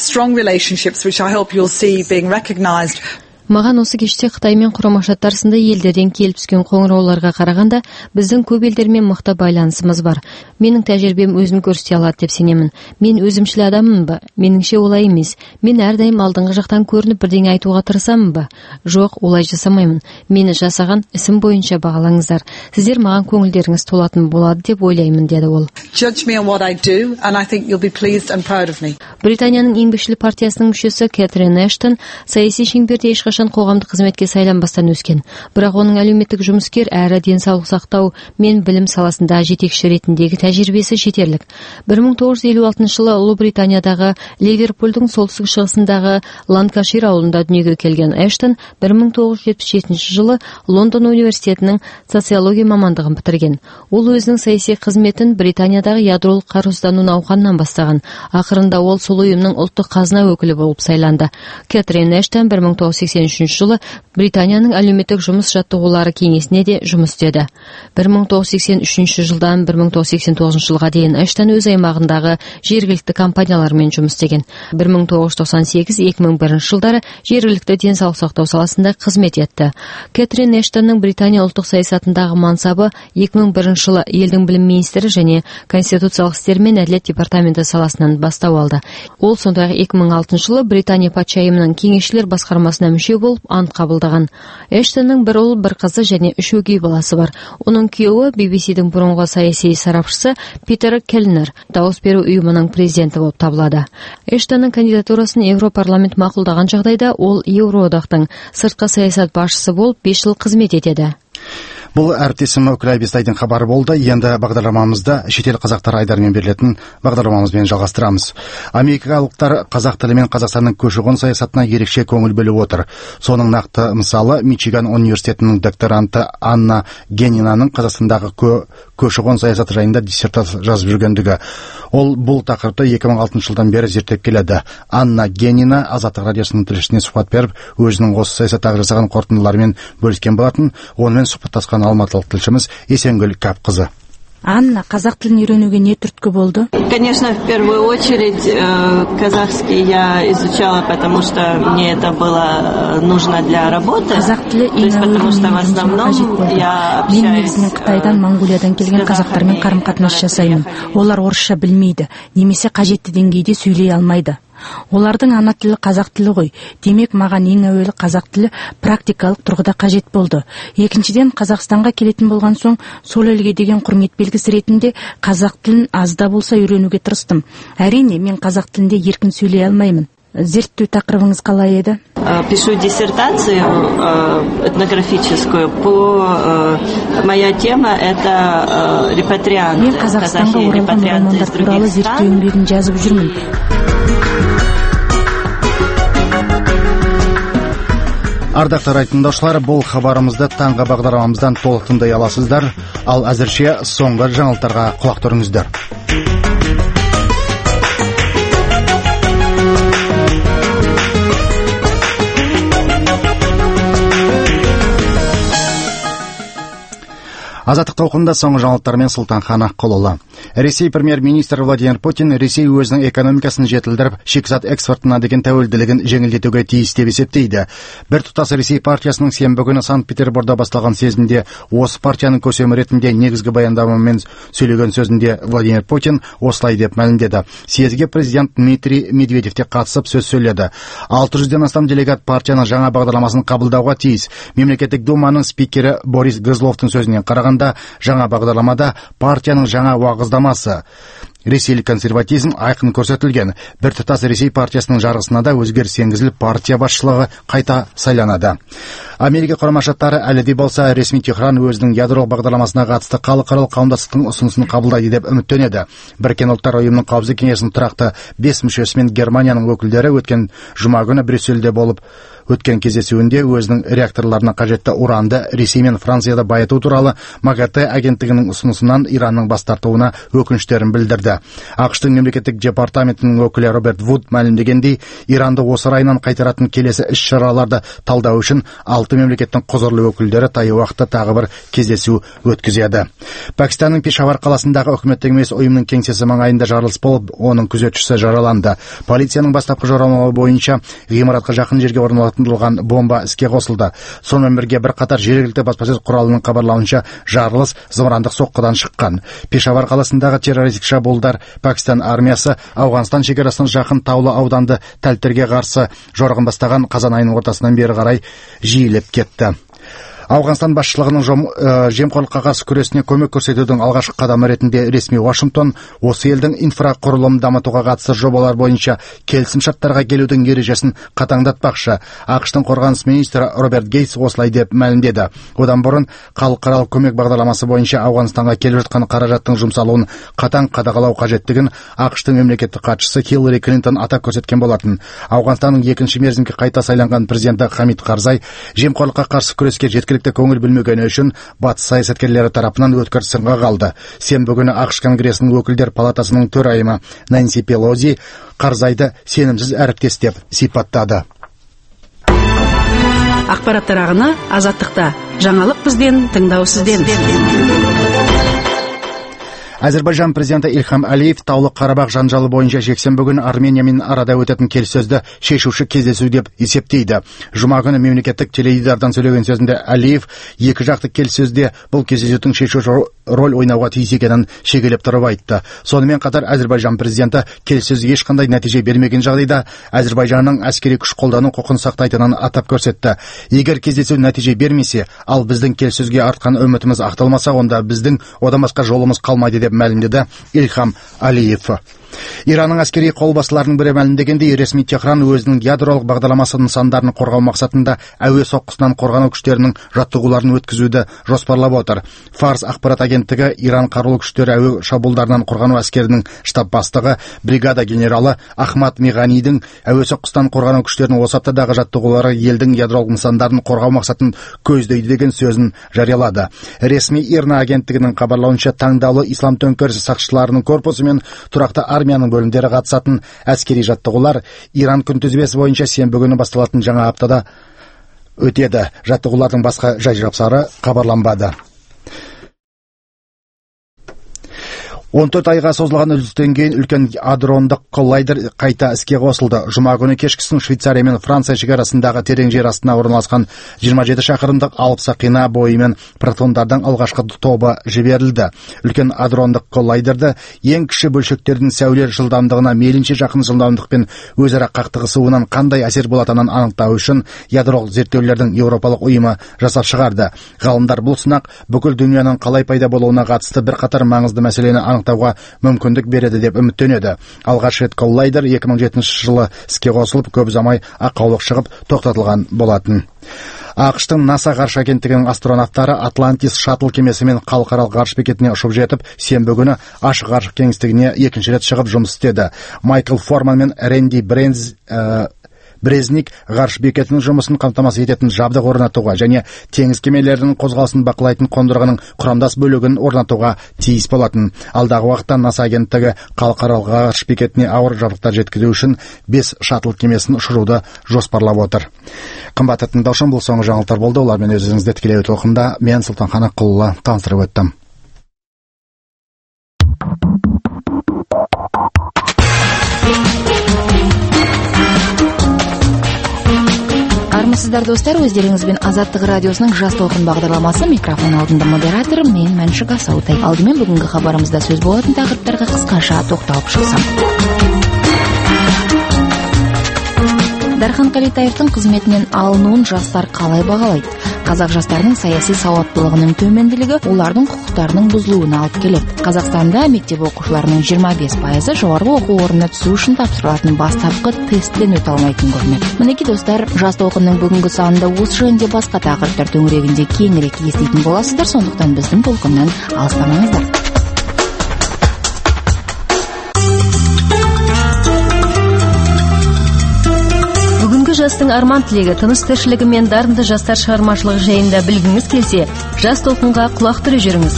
Маған осы кеште Қытай мен Құрама Штаттар сынды елдерден келіп түскен қоңырауларға қарағанда біздің көп елдермен мықты байланысымыз бар. Менің тәжірибем өзін көрсете алады деп сенемін. Мен өзімшіл адаммын ба? Меніңше олай емес. Мен әрдайым алдыңғы жақтан көрініп бірдеңе айтуға тырысамын ба? Жоқ, олай жасамаймын. Мені жасаған ісім бойынша бағалаңыздар. Сіздер маған көңілдеріңіз толатын болады деп ойлаймын, деді ол. Британияның еңбекшіл партиясының мүшесі Кэтрин Эштон саяси шеңберде ешқашан қоғамдық қызметке сайланбастан өскен. Бірақ оның әлеуметтік жұмыскер әрі денсаулық сақтау мен білім саласында жетекші ретіндегі тәжірибесі жетерлік. 1956 жылы Ұлыбританиядағы Ливерпульдің солтүстік шығысындағы Ланкашир ауылында дүниеге келген Эштон 1977 жылы Лондон университетінің социология мамандығын бітірген. Ол өзінің саяси қызметін Британиядағы ядролық қарусыздану науқанынан бастаған. Ақырында ол сол ұйымның ұлттық қазына өкілі болып сайланды. Кэтрин Эштон 1983 жылы Британияның әлеуметтік жұмыс жаттығулары кеңесіне де жұмыс істеді. 1983 жылдан 1989 жылға дейін Эштон өз аймағындағы жергілікті компаниялармен жұмыс істеген. 1998-2001 жылдары жергілікті денсаулық сақтау саласында қызмет етті. Кэтрин Эштонның Британия ұлттық саясатындағы мансабы 2001 жылы елдің білім министрі және конституциялық істер мен әділет департаменті саласынан бастау алды. Ол сондай-ақ 2006 жылы Британия патшайымының кеңесшілер басқармасына мүше болып ант қабылдаған. Эштонның бір ұл, бір қызы және 3 өгей баласы бар. Оның күйеуі BBC-дің бұрынғы саяси сарапшысы Питер Келлнер, дауыс беру ұйымының президенті болып табылады. Эштонның кандидатурасын Еуропарламент мақұлдаған жағдайда ол Еуроодақтың сыртқы саясат басшысы болып 5 жыл қызмет етеді. Бұл әріптесім Өкілай Бестайдың хабары болды. Енді бағдарламамызда шетел қазақтар айдарымен берілетін бағдарламамызбен жалғастырамыз. Америкалықтар қазақ тілі мен Қазақстанның көші-қон саясатына ерекше көңіл бөліп отыр. Соның нақты мысалы Мичиган университетінің докторанты Анна Генинаның Қазақстандағы көші-қон саясаты жайында диссертация жазып жүргендігі. Ол бұл тақырыпты 2006 жылдан бері зерттеп келеді. Анна Генина Азаттық радиосының тілшісіне сұхбат беріп, өзінің осы саясаттағы жасаған қорытындыларымен бөліскен болатын. Онымен сұхбаттасқан алматылық тілшіміз Есенгүл Капқызы. Анна, қазақ тілін үйренуге не түрткі болды? Конечно, в первую очередь казахский я изучала, потому что мне это было нужно для работы. Қазақ тілі ең әуелі қажет болды. Мен негізінен Қытайдан, Монғолиядан келген қазақтармен қарым-қатынас жасаймын. Олар орысша білмейді, немесе қажетті деңгейде сөйлей алмайды. Олардың ана тілі қазақ тілі ғой. Демек, маған ең әуелі қазақ тілі практикалық тұрғыда қажет болды. Екіншіден, Қазақстанға келетін болған соң, сол елге деген құрмет белгісі ретінде қазақ тілін аз да болса үйренуге тырыстым. Әрине, мен қазақ тілінде еркін сөйлей алмаймын. Зерттеу тақырыбыңыз қалай еді? Пишу диссертацию этнографическую моя тема это репатрианты. Мен Қазақстанға оралған мамандар туралы зерттеу еңбегін жазып жүрмін. Ардақты тыңдаушылар, бұл хабарымызды таңғы бағдарламамыздан толық тыңдай аласыздар, ал әзірше соңғы жаңалықтарға құлақ түріңіздер. Азаттық толқында соңғы жаңалықтармен Сұлтанхан Аққұлұлы. Ресей премьер-министрі Владимир Путин Ресей өзінің экономикасын жетілдіріп, шикізат экспортына деген тәуелділігін жеңілдетуге тиіс деп есептейді. Біртұтас Ресей партиясының сенбі күні Санкт-Петерборда басталған съезінде осы партияның көсемі ретінде негізгі баяндамамен сөйлеген сөзінде Владимир Путин осылай деп мәлімдеді. Съезге президент Дмитрий Медведев те қатысып сөз сөйледі. 600-ден астам делегат партияның жаңа бағдарламасын қабылдауға тиіс. Мемлекеттік думаның спикері Борис Грызловтың сөзінен қарағанда, жаңа бағдарламада партияның жаңа уағыздамасы ресейлік консерватизм айқын көрсетілген. Біртұтас Ресей партиясының жарғысына да өзгеріс енгізіліп, партия басшылығы қайта сайланады. Америка Құрама Штаттары әлі де болса ресми Техран өзінің ядролық бағдарламасына қатысты халықаралық қауымдастықтың ұсынысын қабылдайды деп үміттенеді. Біріккен ұлттар ұйымының қауіпсіздік кеңесінің тұрақты 5 мүшесімен Германияның өкілдері өткен жұма күні Брюссельде болып өткен кездесуінде өзінің реакторларына қажетті уранды Ресей мен Францияда байыту туралы МАГАТЭ агенттігінің ұсынысынан Иранның бас тартуына өкініштерін білдірді. ақш-тың мемлекеттік департаментінің өкілі Роберт Вуд мәлімдегендей, Иранды осы райынан қайтаратын келесі іс-шараларды талдау үшін 6 мемлекеттің құзырлы өкілдері таяу уақытта тағы бір кездесу өткізеді. Пәкістанның Пешавар қаласындағы үкіметтік емес ұйымның кеңсесі маңайында жарылыс болып, оның күзетшісі жараланды. Полицияның бастапқы жорамалы бойынша ғимаратқа жақын жерге орналастырылған бомба іске қосылды. Сонымен бірге бірқатар жергілікті баспасөз құралының хабарлауынша жарылыс зымырандық соққыдан шыққан. Пешавар қаласындағы террористік шабуылдар Пәкістан армиясы Ауғанстан шекарасына жақын таулы ауданды тәлтірге қарсы жорығын бастаған қазан айының ортасынан бері қарай жиілеп кетті. Ауғанстан басшылығының жемқорлыққа қарсы күресіне көмек көрсетудің алғашқы қадамы ретінде ресми Вашингтон осы елдің инфрақұрылымын дамытуға қатысты жобалар бойынша келісімшарттарға келудің ережесін қатаңдатпақшы. ақш-тың қорғаныс министрі Роберт Гейтс осылай деп мәлімдеді. Одан бұрын халықаралық көмек бағдарламасы бойынша Ауғанстанға келіп жатқан қаражаттың жұмсалуын қатаң қадағалау қажеттігін ақш-тың мемлекеттік хатшысы Хиллари Клинтон атап көрсеткен болатын. Ауғанстанның екінші мерзімге қайта сайланған президенті Хамид Карзай жемқорлыққа қарсы күреске көңіл білмегені үшін батыс саясаткерлері тарапынан өткір сынға қалды. Сенбі күні ақш Конгресінің өкілдер палатасының төрайымы Нэнси Пелози Карзайды сенімсіз әріптес деп сипаттады. Ақпараттар ағыны Азаттықта. Жаңалық бізден, тыңдау сізден. Әзербайжан президенті Ильхам Алиев Таулы Қарабақ жанжалы бойынша жексенбі күні Армениямен арада өтетін келіссөзді шешуші кездесу деп есептейді. Жұма күні мемлекеттік теледидардан сөйлеген сөзінде Алиев екі жақты келіссөзде бұл кездесудің шешуші роль ойнауға тиіс екенін шегелеп тұрып айтты. Сонымен қатар Әзербайжан президенті келіссөз ешқандай нәтиже бермеген жағдайда Әзербайжанның әскери күш қолдану құқын сақтайтынын атап көрсетті. Егер кездесу нәтиже бермесе, ал біздің келіссөзге артқан үмітіміз ақталмаса, онда біздің одан басқа жолымыз қалмайды деп мәлімдеді Ильхам Алиев. Иранның әскери қолбасшыларының бірі мәлімдегендей, ресми Техран өзінің ядролық бағдарламасы нысандарын қорғау мақсатында әуе соққысынан қорғану күштерінің жаттығуларын өткізуді жоспарлап отыр. Фарс ақпарат агенттігі Иран қарулы күштері әуе шабуылдарынан қорғану әскерінің штаб бастығы бригада генералы Ахмад Миғанидің әуе соққысынан қорғану күштерінің осы аптадағы жаттығулары елдің ядролық нысандарын қорғау мақсатын көздейді деген сөзін жариялады. Ресми Ирна агенттігінің хабарлауынша, таңдаулы ислам төңкерісі сақшыларының корпусы мен тұрақты армияның бөлімдері қатысатын әскери жаттығулар Иран күнтізбесі бойынша сенбі күні басталатын жаңа аптада өтеді. Жаттығулардың басқа жай-жапсары хабарланбады. 14 айға созылған үзілістен кейін үлкен адрондық коллайдер қайта іске қосылды. Жұма күні кешкісін Швейцария мен Франция шекарасындағы терең жер астына орналасқан 27 шақырымдық алып сақина бойымен протондардың алғашқы тобы жіберілді. Үлкен адрондық коллайдерді ең кіші бөлшектердің сәуле жылдамдығына мейлінше жақын жылдамдықпен өзара қақтығысуынан қандай әсер болатынын анықтау үшін ядролық зерттеулердің Еуропалық ұйымы жасап шығарды. Ғалымдар бұл сынақ бүкіл дүнияның қалай пайда болуына қатысты бірқатар маңызды мәселені анықтауға мүмкіндік береді деп үміттенеді. Алғаш рет коллайдер 2007 жылы іске қосылып, көп ұзамай ақаулық шығып тоқтатылған болатын. ақш-тың НАСА ғарыш агенттігінің астронавтары Атлантис шаттл кемесімен халықаралық ғарыш бекетіне ұшып жетіп, сенбі күні ашық ғарыш кеңістігіне екінші рет шығып жұмыс істеді. Майкл Форман мен Рэнди Брезник ғарыш бекетінің жұмысын қамтамасыз ететін жабдық орнатуға және теңіз кемелерінің қозғалысын бақылайтын қондырғының құрамдас бөлігін орнатуға тиіс болатын. Алдағы уақытта НАСА агенттігі халықаралық ғарыш бекетіне ауыр жабдықтар жеткізу үшін 5 шаттл кемесін ұшыруды жоспарлап отыр. Қымбатты тыңдаушым, бұл соңғы жаңалықтар болды. Олармен өзіңізді тікелей толқында мен Сұлтанхан Аққұлұлы таныстырып өттім. Армысыздар достар, өздеріңізбен Азаттық радиосының жас толқын бағдарламасы, микрофон алдында модератор мен Мәншік Асаутай. Алдымен бүгінгі хабарымызда сөз болатын тақырыптарға қысқаша тоқталып шықсам. Дархан Қалетаевтың қызметінен алынуын жастар қалай бағалайды? Қазақ жастарының саяси сауаттылығының төменділігі олардың құқықтарының бұзылуына алып келеді. Қазақстанда мектеп оқушыларының 25% жоғарғы оқу орнына түсу үшін тапсырылатын бастапқы тесттен өте алмайтын көрінеді. Мінекей достар, жас толқынның бүгінгі санында осы жөнінде басқа тақырыптар төңірегінде кеңірек еститін боласыздар, сондықтан біздің толқыннан алыстамаңыздар. Жастың арман тілегі, тыныс тіршілігі мен дарынды жастар шығармашылығы жайында білгіңіз келсе, жас толқынға құлақ түрі жүріңіз.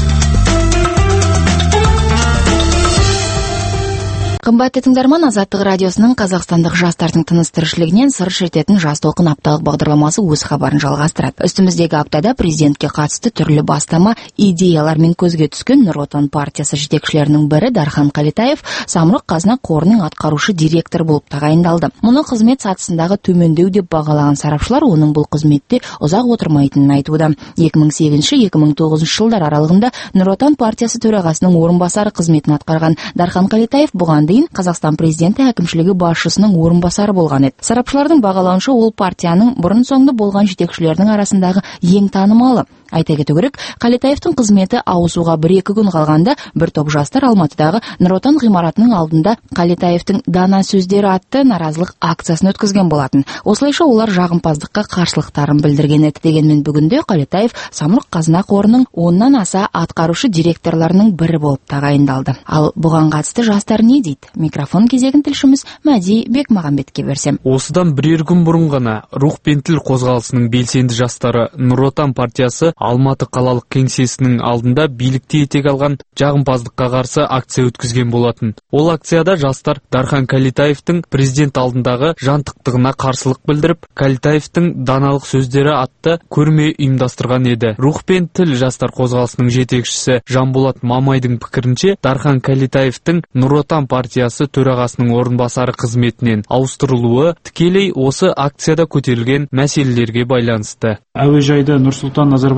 Қымбатты тыңдарман, Азаттық радиосының қазақстандық жастардың тыныс тіршілігінен сыр шертетін жас толқын апталық бағдарламасы өз хабарын жалғастырады. Үстіміздегі аптада президентке қатысты түрлі бастама, идеялармен көзге түскен Нұр Отан партиясы жетекшілерінің бірі Дархан Қалетаев Самұрық Қазына қорының атқарушы директор болып тағайындалды. Мұны қызмет сатысындағы төмендеу деп бағалаған сарапшылар оның бұл қызметте ұзақ отырмайтынын айтуда. 2008-2009 жылдар аралығында Нұр Отан партиясы төрағасының орынбасары қызметін атқарған Дархан Қалетаев бұған Қазақстан президенті әкімшілігі басшысының орынбасары болған еді. Сарапшылардың бағалауынша ол партияның бұрын-соңды болған жетекшілерінің арасындағы ең танымалы. Айта кету керек, Қалетаевтың қызметі ауысуға 1-2 күн қалғанда бір топ жастар Алматыдағы Нұр Отан ғимаратының алдында Қалетаевтың дана сөздері атты наразылық акциясын өткізген болатын. Осылайша олар жағымпаздыққа қарсылықтарын білдірген еді. Дегенмен бүгінде Қалетаев Самұрық Қазына қорының 10-нан аса атқарушы директорларының бірі болып тағайындалды. Ал бұған қатысты жастар не дейді? Микрофон кезегін тілшіміз Мәди Бекмағамбетке берсем. Осыдан бірер күн бұрын ғана рух пен тіл қозғалысының белсенді жастары Нұр Отан партиясы Алматы қалалық кеңсесінің алдында билікте етек алған жағымпаздыққа қарсы акция өткізген болатын. Ол акцияда жастар Дархан Қалетаевтың президент алдындағы жантықтығына қарсылық білдіріп, Қалетаевтың даналық сөздері атты көрме ұйымдастырған еді. Рух пен тіл жастар қозғалысының жетекшісі Жанболат Мамайдың пікірінше, Дархан Қалетаевтың Нұр Отан партиясы төрағасының орынбасары қызметінен ауыстырылуы тікелей осы акцияда көтерілген мәселелерге байланысты. Әуежайда Нұрсұлтан Назарбаев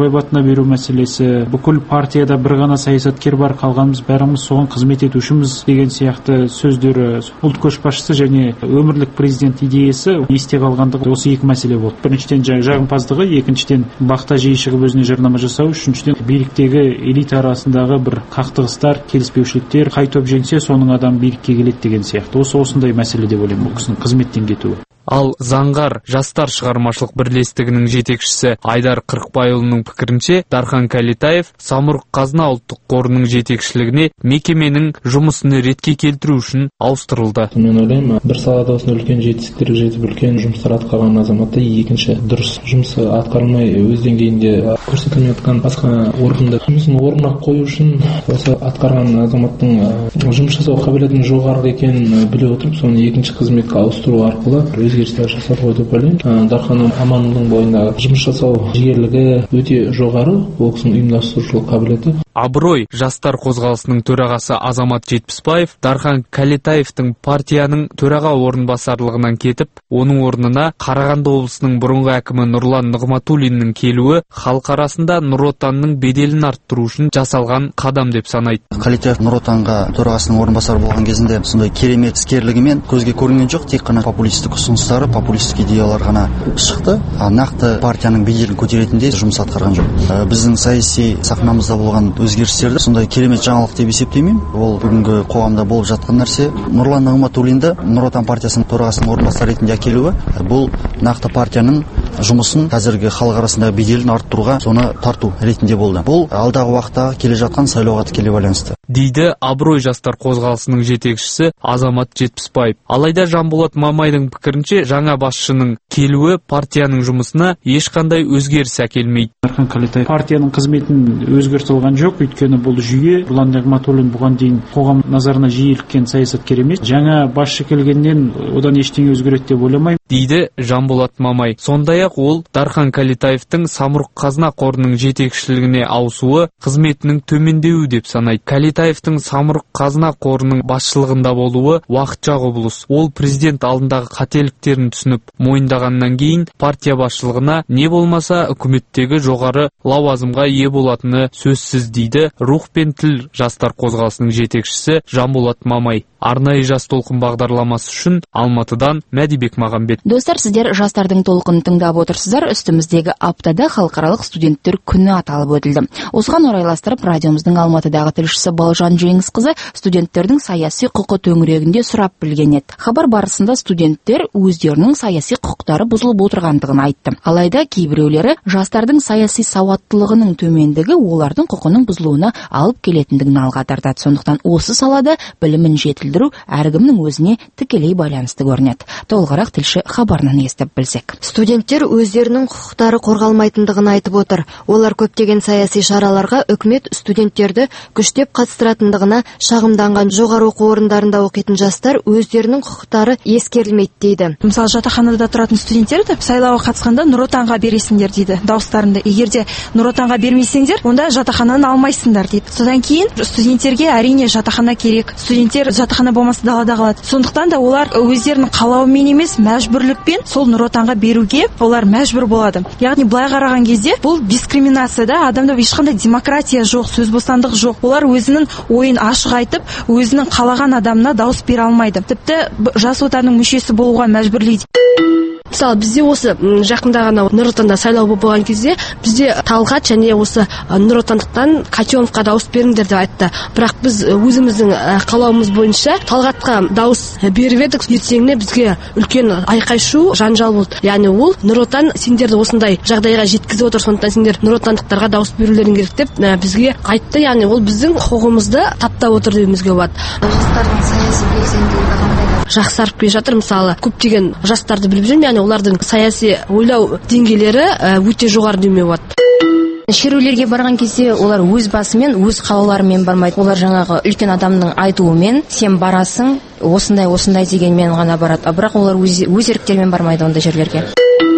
байбатына беру мәселесі, бүкіл партияда бір ғана саясаткер бар, қалғанымыз бәріміз соған қызмет етушіміз деген сияқты сөздері, ұлт көшбасшысы және өмірлік президент идеясы есте қалғандығы осы екі мәселе болды. Біріншіден жағымпаздығы, екіншіден бақта жиі шығып өзіне жарнама жасау, үшіншіден биліктегі элита арасындағы бір қақтығыстар, келіспеушіліктер, қай топ жеңсе соның адам билікке келеді деген сияқты. Осындай мәселе деп ойлаймын бұл кісінің қызметтен кетуі. Ал Заңғар жастар шығармашылық бірлестігінің жетекшісі Айдар Қырықбайұлының пікірінше, Дархан Кәлетаев Самұрық Қазына ұлттық қорының жетекшілігіне мекеменің жұмысын ретке келтіру үшін ауыстырылды. Мен ойлаймын, бір салада осындай үлкен жетістіктерге жетіп үлкен жұмыстар атқарған азаматты екінші дұрыс жұмысы атқарылмай өз деңгейінде көрсетілмей жатқан басқа органда жұмысын орнына қою үшін осы атқарған азаматтың жұмыс жасау қабілетінің жоғары екенін біле отырып, соны екінші қызметке ауыстыру арқылы өзгерістер жасауға деп ойлаймын. Дархан Аманұлының бойындағы жұмыс жасау жігерлігі өте жоғары, ол кісінің ұйымдастырушылық қабілеті. Абырой жастар қозғалысының төрағасы Азамат Жетпісбаев Дархан Кәлетаевтың партияның төраға орынбасарлығынан кетіп, оның орнына Қарағанды облысының бұрынғы әкімі Нұрлан Нығматуллиннің келуі халық арасында Нұр Отанның беделін арттыру үшін жасалған қадам деп санайды. Кәлетаев Нұр Отанға төрағасының орынбасары болған кезінде сондай керемет іскерлігімен көзге көрінген жоқ, тек қана популистік ұсыныстары, популистік идеялар ғана шықты. Нақты партияның беделін көтеретіндей жұмыс атқарған жоқ. Біздің саяси сахнамызда болған өзгерістерді сондай керемет жаңалық деп есептеймін. Ол бүгінгі қоғамда болып жатқан нәрсе. Нұрлан Нығматуллинді Нұр Отан партиясының төрағасының орынбасары ретінде әкелуі бұл нақты партияның жұмысын қазіргі халық арасындағы беделін арттыруға соны тарту ретінде болды. Бұл алдағы уақытта келе жатқан сайлауға тікелей байланысты. Дейді Абырой жастар қозғалысының жетекшісі Азамат Жетпісбаев. Алайда Жанболат Мамайдың пікірінше, жаңа басшының келуі партияның жұмысына ешқандай өзгеріс әкелмейді. Дархан Кәлетаев партияның қызметін өзгерте алған жоқ, өйткені бұл жүйе Нұрлан Нығматуллин бұған дейін қоғам назарына жиі іліккен саясаткер емес. Жаңа басшы келгеннен одан ештеңе өзгереді деп ойламаймын, дейді Жанболат Мамай. Сондай-ақ ол Дархан Кәлетаевтың Самұрық Қазына қорының жетекшілігіне ауысуы қызметінің төмендеуі деп санайды. Кәлетаевтың Самұрық Қазына қорының басшылығында болуы уақытша құбылыс. Ол президент алдындағы қателіктерін түсініп, мойындағаннан кейін партия басшылығына не болмаса үкіметтегі жоғары лауазымға ие болатыны сөзсіз, дейді Рух пен тіл жастар қозғалысының жетекшісі Жанболат Мамай. Арнайы жас толқын бағдарламасы үшін Алматыдан Мәдибек Мағамбет. Достар, сіздер жастардың толқынын тыңдап отырсыздар. Үстіміздегі аптада халықаралық студенттер күні аталып өтілді. Осыған орайластырып, радиомыздың Алматыдағы тілшісі Балжан Жеңісқызы студенттердің саяси құқы төңірегінде сұрап білген еді. Хабар барысында студенттер өздерінің саяси құқықтары бұзылып отырғандығын айтты. Алайда кейбіреулері жастардың саяси сауаттылығының төмендігі олардың құқының бұзылуына алып келетіндігін алға тартады. Сондықтан осы салада білімін жетілдіру әркімнің өзіне тікелей байланысты көрінеді. Толығырақ тілші хабарынан естіп білсек. Студенттер өздерінің құқықтары қорғалмайтындығын айтып отыр. Олар көптеген саяси шараларға үкімет студенттерді күштеп қатыстыратындығына шағымданған. Жоғары оқу орындарында оқитын жастар өздерінің құқықтары ескерілмейді дейді. Мысалы, жатақханада тұратын студенттерді сайлауға қатысқанда Нұр Отанға бересіңдер дейді, дауыстарында. Егер де Нұр Отанға бермесеңдер, онда жатақхананы алмайсыңдар дейді. Содан кейін студенттерге әрине жатақхана керек. Студенттер жатақхана болмаса далада қалады. Сондықтан да олар өздерінің қалауымен емес, мәжбүрлікпен сол Нұр Отанға беруге олар мәжбүр болады. Яғни былай қараған кезде бұл дискриминация да, адамда ешқандай демократия жоқ, сөз бостандығы жоқ. Олар өзінің ойын ашық айтып, өзінің қалаған адамына дауыс бере алмайды. Тіпті жас отанның мүшесі болуға мәжбүрлейді. Мысалы, бізде осы жақында ғана Нұр Отанда сайлау болған кезде бізде Талғат және осы Нұр Отандықтан Катионовқа дауыс беріңдер деп айтты. Бірақ біз өзіміздің қалауымыз бойынша Талғатқа дауыс беріп едік. Ертеңіне бізге үлкен айқай шу, жанжал болды. Яғни ол Нұр Отан сендерді осындай жағдайға жеткізіп отыр, сондықтан сендер Нұр Отандықтарға дауыс берулерің керек деп бізге айтты. Яғни ол біздің құқығымызды таптап отыр деуімізге болады. Жастардың саяси белсенділігі қандай? Жақсарып келе жатыр. Мысалы, көптеген жастарды біліп жүрмін, яғни олардың саяси ойлау деңгейлері өте жоғары деуге болады. Шерулерге барған кезде олар өз басымен, өз қалауларымен бармайды. Олар жаңағы үлкен адамның айтуымен, сен барасың, осындай дегенмен ғана барады. Бірақ олар өз еріктерімен бармайды ондай жерлерге.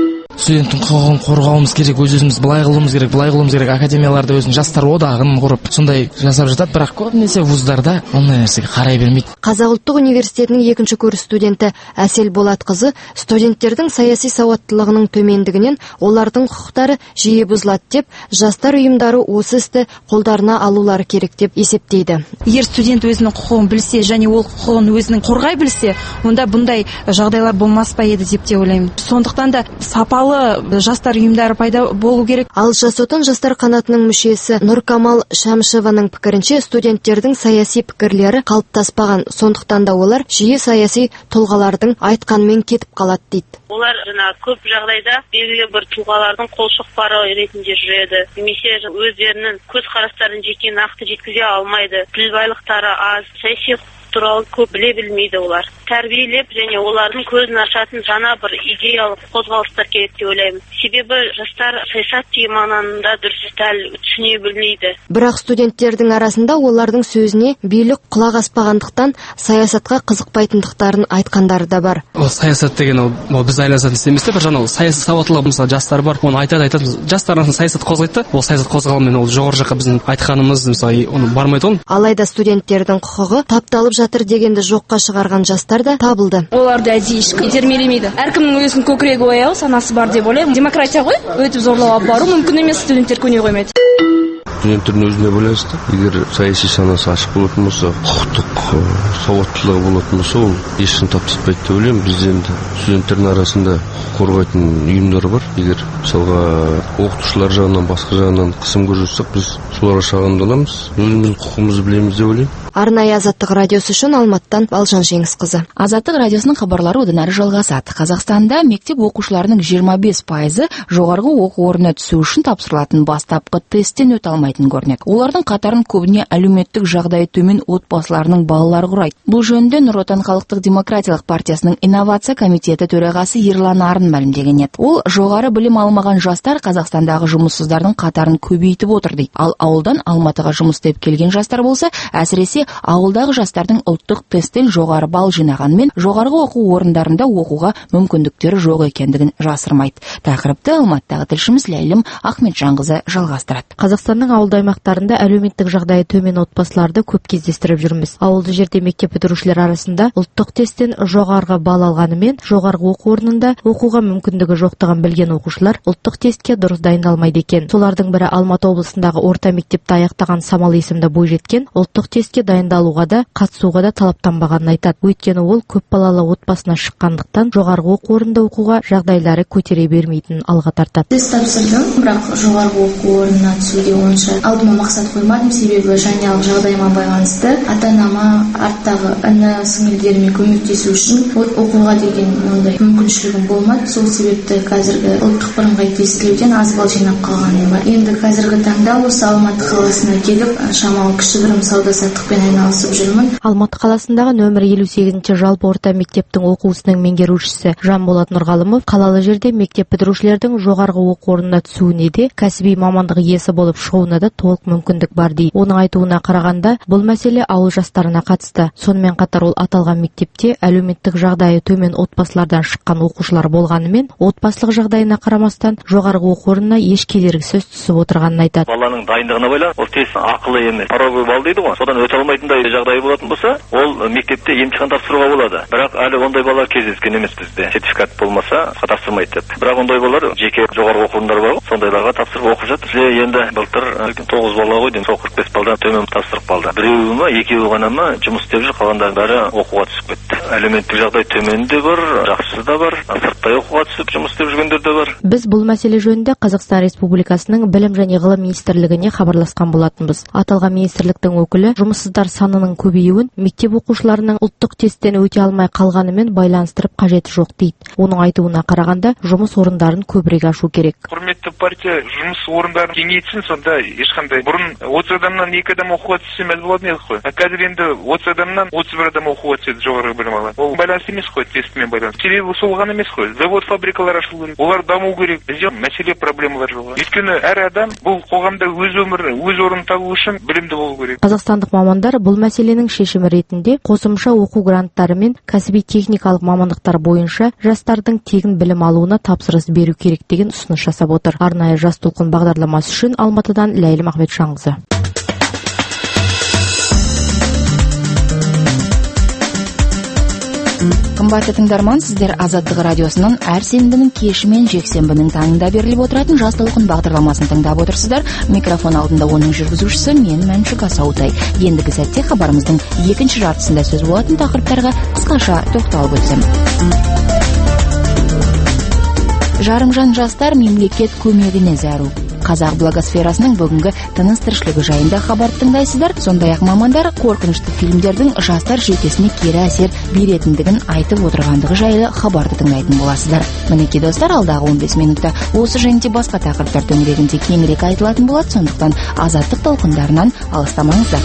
студенттің құқығын қорғауымыз керек, өзіміз былай қылуымыз керек, академияларда өзінің жастар одағын құрып сондай жасап жатады, бірақ көбінесе вуздарда ондай нәрсеге қарай бермейді. Қазақ ұлттық университетінің 2-ші курс студенті Әсел Болатқызы студенттердің саяси сауаттылығының төмендігінен олардың құқықтары жиі бұзылады деп, жастар ұйымдары осы істі қолдарына алулары керек деп есептейді. Егер студент өзінің құқығын білсе және ол құқығын өзінің қорғай білсе, онда бұндай жағдайлар болмас па еді деп те ойлаймын. Сондықтан да сапалы жастар ұйымдары пайда болу керек. Ал Жас отан жастар қанатының мүшесі Нұркамал Шәмшеваның пікірінше, студенттердің саяси пікірлері қалыптаспаған, сондықтан да олар жиі саяси тұлғалардың айтқанмен кетіп қалады дейді. Олар көп жағдайда белгілі бір тұлғалардың қолшоқпары ретінде жүреді. Немесе өздерінің көзқарастарын жеке нақты жеткізе алмайды. Тіл байлықтары аз, саяси туралы көп біле білмейді олар. Тәрбиелеп және олардың көзін ашатын жаңа бір идеялық қозғалыстар керек деп ойлаймын. Себебі жастар саясат деген мағынаны дұрыс дәл түсіне білмейді. Бірақ студенттердің арасында олардың сөзіне билік құлақ аспағандықтан саясатқа қызықпайтындықтарын айтқандары да бар. Ол саясат деген ол біз айласатын іс емес, бір жаңа саяси сауаттылығы мысалы жастар бар, оны айтады. Жастар арасында саясат қозғайды, ол саясат қозғалуымен ол жоғары жаққа біздің айтқанымыз мысалы оны бармайды ол. Алайда студенттердің құқығы тапталып жатыр дегенді жоққа шығарған жастар да табылды. Оларды әдейі ешкім итермелемейді. Әркімнің өзінің көкірегі ояу, санасы бар деп ойлаймын. Демократия ғой, өтіп зорлауға бару мүмкін емес, студенттер көне қоймайды. Студенттердің өзіне байланысты. Егер саяси санасы ашық болатын болса, құқықтық сауаттылығы болатын болса, ол ешкім таптаспайды деп ойлаймын. Бізде енді студенттердің арасында қорғайтын ұйымдар бар. Егер мысалға оқытушылар жағынан, басқа жағынан қысым көрсетсек, біз соларға шағымданамыз. Өзіміздің құқығымызды білеміз деп ойлаймын. Арнайы Азаттық радиосы үшін Алматтан Балжан Жеңісқызы. Азаттық радиосының хабарлары одан әрі жалғасады. Қазақстанда мектеп оқушыларының 25% жоғарғы оқу орнына түсу үшін тапсырылатын бастапқы тесттен өте алмайтын көрінеді. Олардың қатарын көбіне әлеуметтік жағдайы төмен отбасыларының балалары құрайды. Бұл жөнінде Нұр Отан халықтық демократиялық партиясының инновация комитеті төрағасы Ерлан Арын мәлімдеген еді. Ол жоғары білім алмаған жастар Қазақстандағы жұмыссыздардың қатарын көбейтіп отыр дейді. Ал ауылдан Алматыға жұмыс істеп келген жастар болса, әсіресе ауылдағы жастардың ұлттық тесттен жоғары балл жинағанымен жоғарғы оқу орындарында оқуға мүмкіндіктері жоқ екендігін жасырмайды. Тақырыпты Алматыдағы тілшіміз Ләйлім Ахметжанқызы жалғастырады. Қазақстанның ауылды аймақтарында әлеуметтік жағдайы төмен отбасыларды көп кездестіріп жүрміз. Ауылды жерде мектеп бітірушілер арасында ұлттық тесттен жоғарғы балл алғанымен жоғарғы оқу орнында оқуға мүмкіндігі жоқтығын білген оқушылар ұлттық тестке дұрыс дайындалмайды екен. Солардың бірі Алматы облысындағы орта мектепті аяқтаған Самал есімді бойжеткен ұлттық тестке дайындалуға да қатысуға да талаптанбағанын айтады. Өйткені ол көп балалы отбасына шыққандықтан жоғарғы оқу орнында оқуға жағдайлары көтере бермейтінін алға тартады. Тест тапсырдым, бірақ жоғарғы оқу орнына түсуге онша алдыма мақсат қоймадым, себебі жанұялық жағдайыма байланысты ата-анама, арттағы іні сіңілдеріме көмектесу үшін оқуға деген ондай мүмкіншілігім болмады. Сол себепті қазіргі ұлттық бірыңғай тестілеуден аз балл жинап қалғаным бар. Енді қазіргі таңда осы Алматы қаласына келіп, шамалы кішігірім сауда-саттықпен айналысып жүрмін. Алматы қаласындағы нөмір 58-ші жалпы орта мектептің оқушысының меңгерушісі Жанболат Нұрғалымов қалалы жерде мектеп бітірушілердің жоғарғы оқу орнына түсуіне де, кәсіби мамандық иесі болып шығуына да толық мүмкіндік бар дейді. Оның айтуына қарағанда, бұл мәселе ауыл жастарына қатысты. Сонымен қатар ол аталған мектепте әлеуметтік жағдайы төмен отбасылардан шыққан оқушылар болғанымен, отбасылық жағдайына қарамастан жоғарғы оқу орнына еш кедергісіз түсіп отырғанын айтады. Баланың дайындығына байланысты, ол тест ақылы емес, пороговый балл дейді ғой. Содан өте алмайтындай жағдайы болатын болса, ол мектепте емтихан тапсыруға болады. Бірақ әлі ондай балалар кездескен емес бізде. Сертификат болмаса тапсырмайды деп. Бірақ ондай балалар жеке жоғарғы оқу орындары бар ғой, сондайларға тапсырып оқып жатыр. Енді былтыр 9 бала ғой деймін, сол 45 балдан төмен тапсырып қалды. Біреуі ме, екеуі ғана ма жұмыс істеп жүр, қалғандардың бәрі оқуға түсіп кетті. Әлеуметтік жағдай төмен де бар, жақсысы да бар, сырттай оқуға түсіп жұмыс істеп жүргендер де бар. Біз бұл мәселе жөнінде Қазақстан Республикасының Білім және ғылым министрлігіне хабарласқан болатынбыз. Аталған министрліктің өкілі жұмыссыздар санының көбеюін мектеп оқушыларының ұлттық тесттен өте алмай қалғанымен байланыстырып қажеті жоқ дейді. Оның айтуына қарағанда, жұмыс орындарын көбірек ашу керек. Құрметті партия жұмыс орындарын кеңейтсін, сонда ешқандай бұрын 30 адамнан 2 адам оқуға түссе, есе мәз болатын едік қой. Қазір енді 30 адамнан 31 адам оқуға түседі, жоғарғы білім алады. Ол байланыс емес қой, тестімен байланыс. Себебі сол ғана емес қой. Завод, фабрикалар ашылу керек. Олар даму керек. Бізде мәселе, проблемалар жоқ. Өйткені әр адам бұл қоғамда өз өмірін, өз орнын табу үшін білімді болу керек. Қазақстандық мамандар бұл мәселенің шешімі ретінде қосымша оқу гранттары мен кәсіби техникалық мамандықтар бойынша жастардың тегін білім алуына тапсырыс беру керек деген ұсыныс жасап отыр. Арнайы жас толқын бағдарламасы үшін Алматыдан Ләйлім Ахметшаңғызы. Қымбатты тыңдарман, сіздер Азаттық радиосының әр сенбінің кеші мен жексенбінің таңында беріліп отыратын жас толқын бағдарламасын тыңдап отырсыздар. Микрофон алдында оның жүргізушісі мен Мәншүк Асаутай. Ендігі сәтте хабарымыздың екінші жартысында сөз болатын тақырыптарға қысқаша тоқталып өтсем. Жарымжан жастар мемлекет көмегіне зәру. Қазақ блогосферасының бүгінгі тыныс тіршілігі жайында хабар тыңдайсыздар. Сондай-ақ мамандар қорқынышты фильмдердің жастар жүйкесіне кері әсер беретіндігін айтып отырғандығы жайлы хабарды тыңдайтын боласыздар. Мінекей достар, алдағы 15 минутта осы және басқа тақырыптар төңірегінде кеңірек айтылатын болады. Сондықтан азаттық толқындарынан алыстамаңыздар.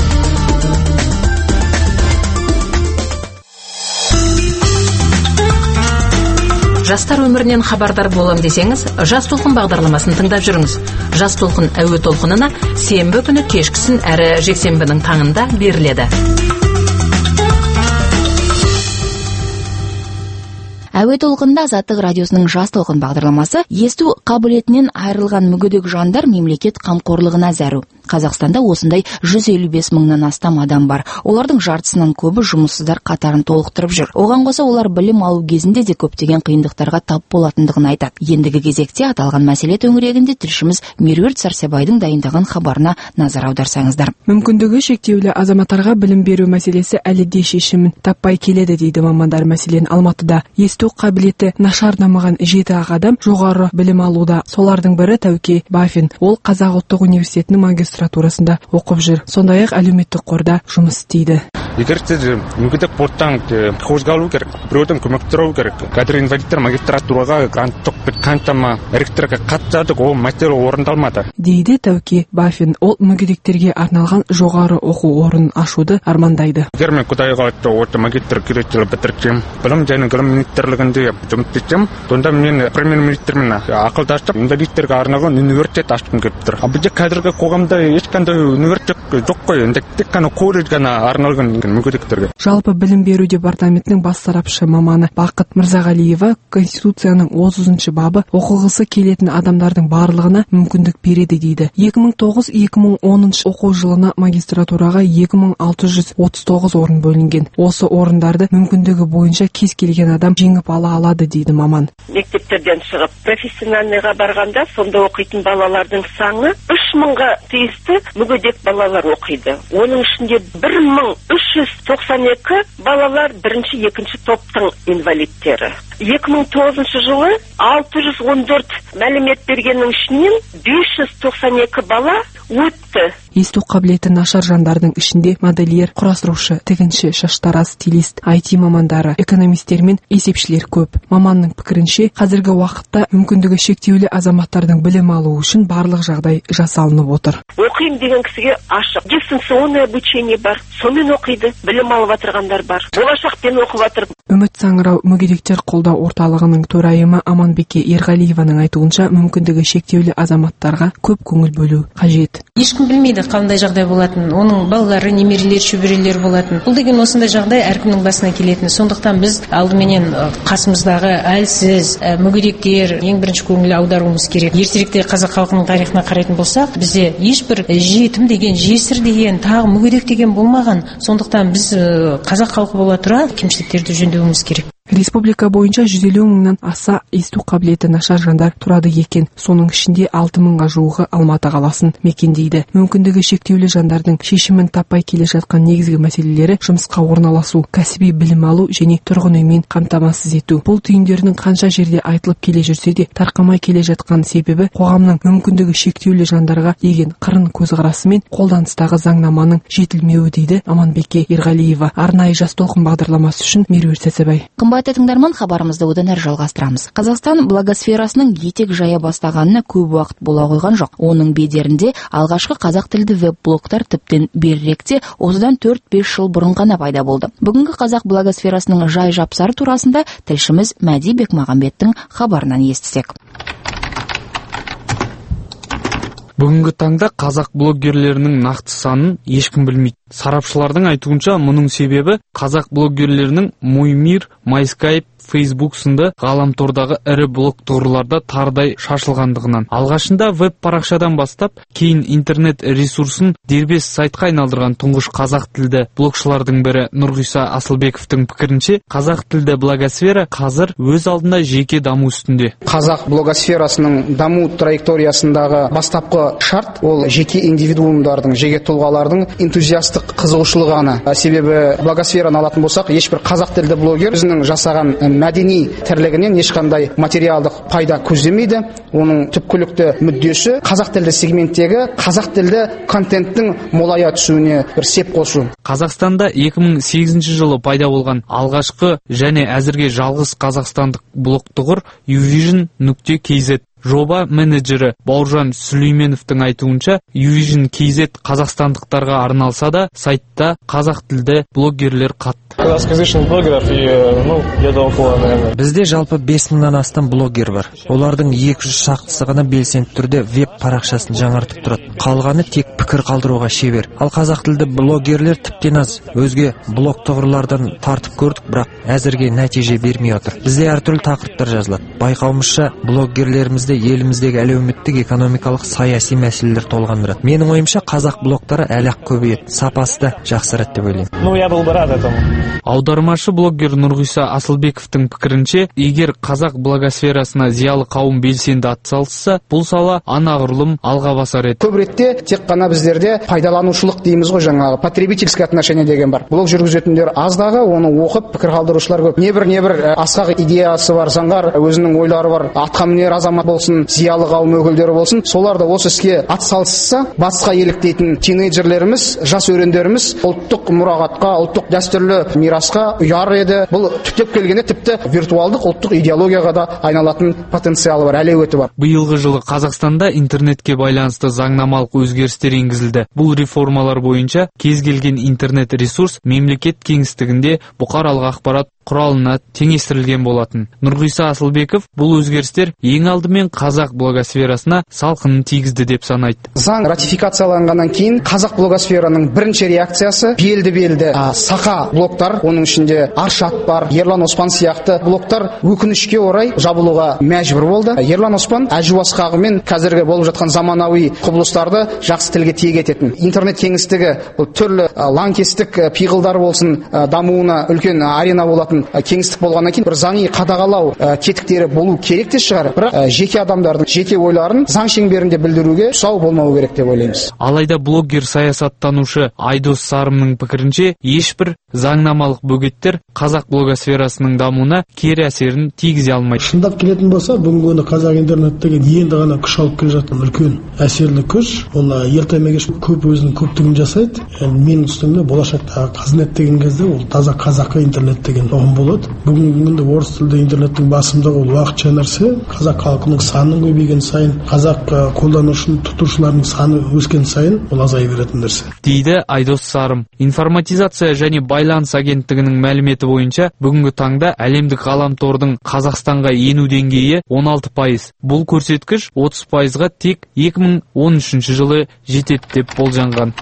Жастар өмірінен хабардар болам десеңіз, Жас толқын бағдарламасын тыңдап жүріңіз. Жас толқын әуе толқынына сенбі күні кешкісін әрі жексенбінің таңында беріледі. Әуе толқында Азаттық радиосының жас толқын бағдарламасы есту қабілетінен айырылған мүгедек жандар мемлекет қамқорлығына зәру. Қазақстанда осындай 155 мыңнан астам адам бар. Олардың жартысынан көбі жұмыссыздар қатарын толықтырып жүр. Оған қоса олар білім алу кезінде де көптеген қиындықтарға тап болатындығын айтады. Ендігі кезекте аталған мәселе төңірегінде тілшіміз Меруерт Сарсебайдың дайындаған хабарына назар аударсаңыздар. Мүмкіндігі шектеулі азаматтарға білім беру мәселесі әлі де шешімін таппай келеді дейді мамандар. Мәселен, Алматыда есту қабілеті нашар дамыған 7 адам жоғары білім алуда. Солардың бірі Тәуке Бафин. Ол Қазақ ұлттық университетінің магистратурасында оқып жүр. Сондай-ақ әлеуметтік қорда жұмыс істейді. Егер сіз мүгедек болсаң, қозғалу керек, біреудің көмек сұрау керек. Қазір инвалидтер магистратураға гранттық қаншама ректорға қатысады, ол мәселе орындалмады. Дейді Тәуке Бафин. Ол мүгедектерге арналған жоғары оқу орнын ашуды армандайды. Егер мен Құдайға осы магистр курсты бітірсем, білім және ғылым министрлігінде жұмыс істесем, сонда мен премьер-министрмен ақылдасып, инвалидтерге арналған университет ашқым келіп тұр. Бізде қазіргі қоғамда ешқандай университет жоқ қой, енді тек қана колледж ғана арналған мүгедектерге. Жалпы білім беру департаментінің бас сарапшы маманы Бақыт Мырзағалиева Конституцияның 30 бабы оқығысы келетін адамдардың барлығына мүмкіндік береді дейді. 2009-2010 оқу жылына магистратураға 2639 орын бөлінген. Осы орындарды мүмкіндігі бойынша кез келген адам жеңіп ала алады дейді маман. Мектептерден шығып профессиональныйға барғанда сонда оқитын балалардың саны 3000-ға тиісті мүгедек балалар оқиды. Оның ішінде 1392 балалар бірінші, екінші топтың инвалидтері. 2009 жылы 614 мәлімет бергеннің ішінен 592 бала өтті. Есту қабілеті нашар жандардың ішінде модельер, құрастырушы, тігінші, шаштараз, стилист, IT мамандары, экономистер мен есепшілер көп. Маманның пікірінше, қазіргі уақытта мүмкіндігі шектеулі азаматтардың білім алуы үшін барлық жағдай жасалынып отыр. Оқиын деген кісіге ашық. Дистанционное обучение бар. Сонымен оқиды. Білім алып отырғандар бар. Болашақпен оқып отыр. Үміт Саңырау мүгедектер қолдау орталығының төрайымы Аманбеке Ерғалиеваның айтуынша, мүмкіндігі шектеулі азаматтарға көп көңіл бөлу қажет. Ешкім білмейді қандай жағдай болатын, оның балалары, немерелер, шөберелер болатын. Бұл деген осындай жағдай әркімнің басына келетін. Сондықтан біз алдыменен қасымыздағы әлсіз мүгедектер ең бірінші көңіл аударуымыз керек. Ертеректе қазақ халқының тарихына қарайтын болсақ, бізде ешбір жетім деген, жесір деген, тағы мүгедек деген болмаған. Сондықтан біз қазақ халқы бола тұра кемшіліктерді жөндеуіміз керек. Республика бойынша 150 мыңнан аса есту қабілеті нашар жандар тұрады екен. Соның ішінде 6 мыңға жуығы Алматы қаласын мекендейді. Мүмкіндігі шектеулі жандардың шешімін таппай келе жатқан негізгі мәселелері жұмысқа орналасу, кәсіби білім алу және тұрғын үймен қамтамасыз ету. Бұл түйіндердің қанша жерде айтылып келе жүрсе де тарқамай келе жатқан себебі қоғамның мүмкіндігі шектеулі жандарға деген қырын көзқарасы мен қолданыстағы заңнаманың жетілмеуі дейді Аманбеке Ерғалиева. Арнайы жас толқын бағдарламасы үшін Меруерт Сарсебай. Құрметті тыңдарман, хабарымызды одан әрі жалғастырамыз. Қазақстан блогосферасының етек жая бастағанына көп уақыт бола қойған жоқ. Оның бедерінде алғашқы қазақ тілді веб-блогтар тіптен беріректе осыдан 4-5 жыл бұрын ғана пайда болды. Бүгінгі қазақ блогосферасының жай жапсары турасында тілшіміз Мәди Бекмағамбеттің хабарынан естісек. Бүгінгі таңда қазақ блогерлерінің нақты санын ешкім білмейді. Сарапшылардың айтуынша, мұның себебі қазақ блогерлерінің Моймир, Майскайп, Facebook сынды ғаламтордағы ірі блог торларда тардай шашылғандығынан. Алғашында веб парақшадан бастап, кейін интернет ресурсын дербес сайтқа айналдырған тұңғыш қазақ тілді блогшылардың бірі Нұрғиса Асылбековтің пікірінше, қазақ тілді блогосфера қазір өз алдында жеке даму үстінде. Қазақ блогосферасының даму траекториясындағы бастапқы шарт ол жеке индивидуумдардың, жеке тұлғалардың энтузиастық қызығушылығы ғана. Себебі блогосфераны алатын болсақ, ешбір қазақ тілді блогер өзінің жасаған мәдени тірлігінен ешқандай материалдық пайда көздемейді. Оның түпкілікті мүддесі қазақ тілді сегменттегі қазақ тілді контенттің молая түсуіне бір сеп қосу. Қазақстанда 2008 жылы пайда болған алғашқы және әзірге жалғыз қазақстандық блог тұғыр uvision.kz. Жоба менеджері Бауыржан Сүлейменовтің айтуынша, uvision.kz қазақстандықтарға арналса да, сайтта қазақ тілді блогерлер қатты. Казахскоязычных блогеров где-то около, наверное. Бізде жалпы 5000-нан астам блогер бар. Олардың 200 шақтысы ғана белсенді түрде веб парақшасын жаңартып тұрады. Қалғаны тек пікір қалдыруға шебер. Ал қазақ тілді блогерлер тіптен аз. Өзге блог тұғырлардан тартып көрдік, бірақ әзірге нәтиже бермей отыр. Бізде әртүрлі тақырыптар жазылады. Байқауымызша, блогерлерімізді еліміздегі әлеуметтік, экономикалық, саяси мәселелер толғандырады. Менің ойымша, қазақ блогтары әлі-ақ көбейеді, сапасы да жақсарады деп ойлаймын. Я был бы рад этому. Аудармашы блогер Нұрғиса Асылбековтің пікірінше, егер қазақ блогосферасына зиялы қауым белсенді атсалысса, бұл сала анағұрлым алға басар еді. Көп ретте тек қана біздерде пайдаланушылық дейміз ғой, жаңағы потребительское отношение деген бар. Блог жүргізетіндер аздағы, оны оқып пікір қалдырушылар көп. Небір асқақ идеясы бар, заңғар өзінің ойлары бар, атқамінер азамат болсын, зиялы қауым өкілдері болсын, солар да осы іске атсалысса, батысқа еліктейтін тинейджерлеріміз, жас өрендеріміз ұлттық мұрағатқа, ұлттық дәстүрлі мирасқа ұяр еді. Бұл түптеп келгенде тіпті виртуалдық ұлттық идеологияға да айналатын потенциалы бар, әлеуеті бар. Биылғы жылы Қазақстанда интернетке байланысты заңнамалық өзгерістер енгізілді. Бұл реформалар бойынша кез келген интернет ресурс мемлекет кеңістігінде бұқаралық ақпарат құралына теңестірілген болатын. Нұрғиса Асылбеков бұл өзгерістер ең алдымен қазақ блогосферасына салқынын тигізді деп санайды. Заң ратификацияланғаннан кейін қазақ блогосфераның бірінші реакциясы белді сақа блогтар, оның ішінде Аршат бар, Ерлан Оспан сияқты блогтар өкінішке орай жабылуға мәжбүр болды. Ерлан Оспан әжуас қағымен қазіргі болып жатқан заманауи құбылыстарды жақсы тілге тиек ететін. Интернет кеңістігі бұл түрлі лаңкестік пиғылдар болсын, дамуына үлкен арена болатын кеңістік болғаннан кейін бір заңи қадағалау тетіктері болу керек те шығар. Бірақ жеке адамдардың жеке ойларын заң шеңберінде білдіруге тұсау болмау керек деп ойлаймыз. Алайда блогер саясаттанушы Айдос Сарымның пікірінше, ешбір заңнамалық бөгеттер қазақ блогосферасының дамуына кері әсерін тигізе алмайды. Шындап келетін болса, бүгінгі қазақ интернет деген енді ғана күш алып келе жатқан үлкен әсерлі күш. Ол ертемен кеш көп өзінің көптігін жасайды. Менің үстімде болашақта қазнет деген кезде ол таза қазақы интернет деген ұғым болады. Бүгінгі күнде орыс тілді интернеттің басымдығы ол уақытша нәрсе. Қазақ халқының санының көбейген сайын, қазақ қолданушының тұтушыларының саны өскен сайын ол азая беретін нәрсе. Дейді Айдос Сарым. Информатизация және байланыс агенттігінің мәліметі бойынша, бүгінгі таңда әлемдік ғаламтордың Қазақстанға ену деңгейі 16%. Бұл көрсеткіш 30%-ға тек 2013 жылы жетеді деп болжанған.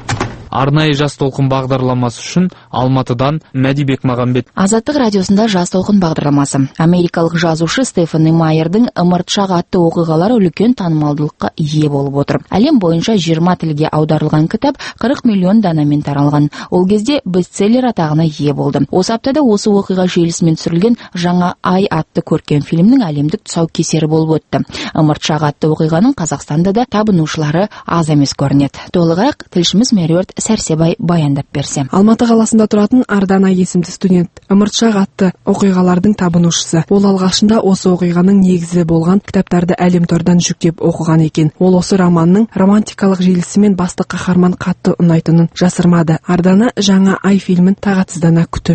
Арнайы жас толқын бағдарламасы үшін Алматыдан Мәди Бекмағамбет. Азаттық радиосында жас толқын бағдарламасы. Америкалық жазушы Стефан Майердің ымыртшақ атты оқиғалары үлкен танымалдылыққа ие болып отыр. Әлем бойынша 20 тілге аударылған кітап 40 миллион данамен таралған. Ол кезде бестселлер атағына ие болды. Осы аптада осы оқиға желісімен түсірілген Жаңа ай атты көркем фильмнің әлемдік тұсаукесері болып өтті. Ымыртшақ атты оқиғаның Қазақстанда да табынушылары аз емес көрінеді. Толығырақ тілшіміз Меруерт Сәрсебай баяндап берсе. Алматы қаласында тұратын Ардана есімді студент ымыртшақ атты оқиғалардың табынушысы. Ол алғашында осы оқиғаның негізі болған кітаптарды әлемтордан жүктеп оқыған екен. Ол осы романның романтикалық желісімен басты қаһарман қатты ұнайтынын жасырмады. Ардана Жаңа ай фильмін тағатсыздана күтіп жүр.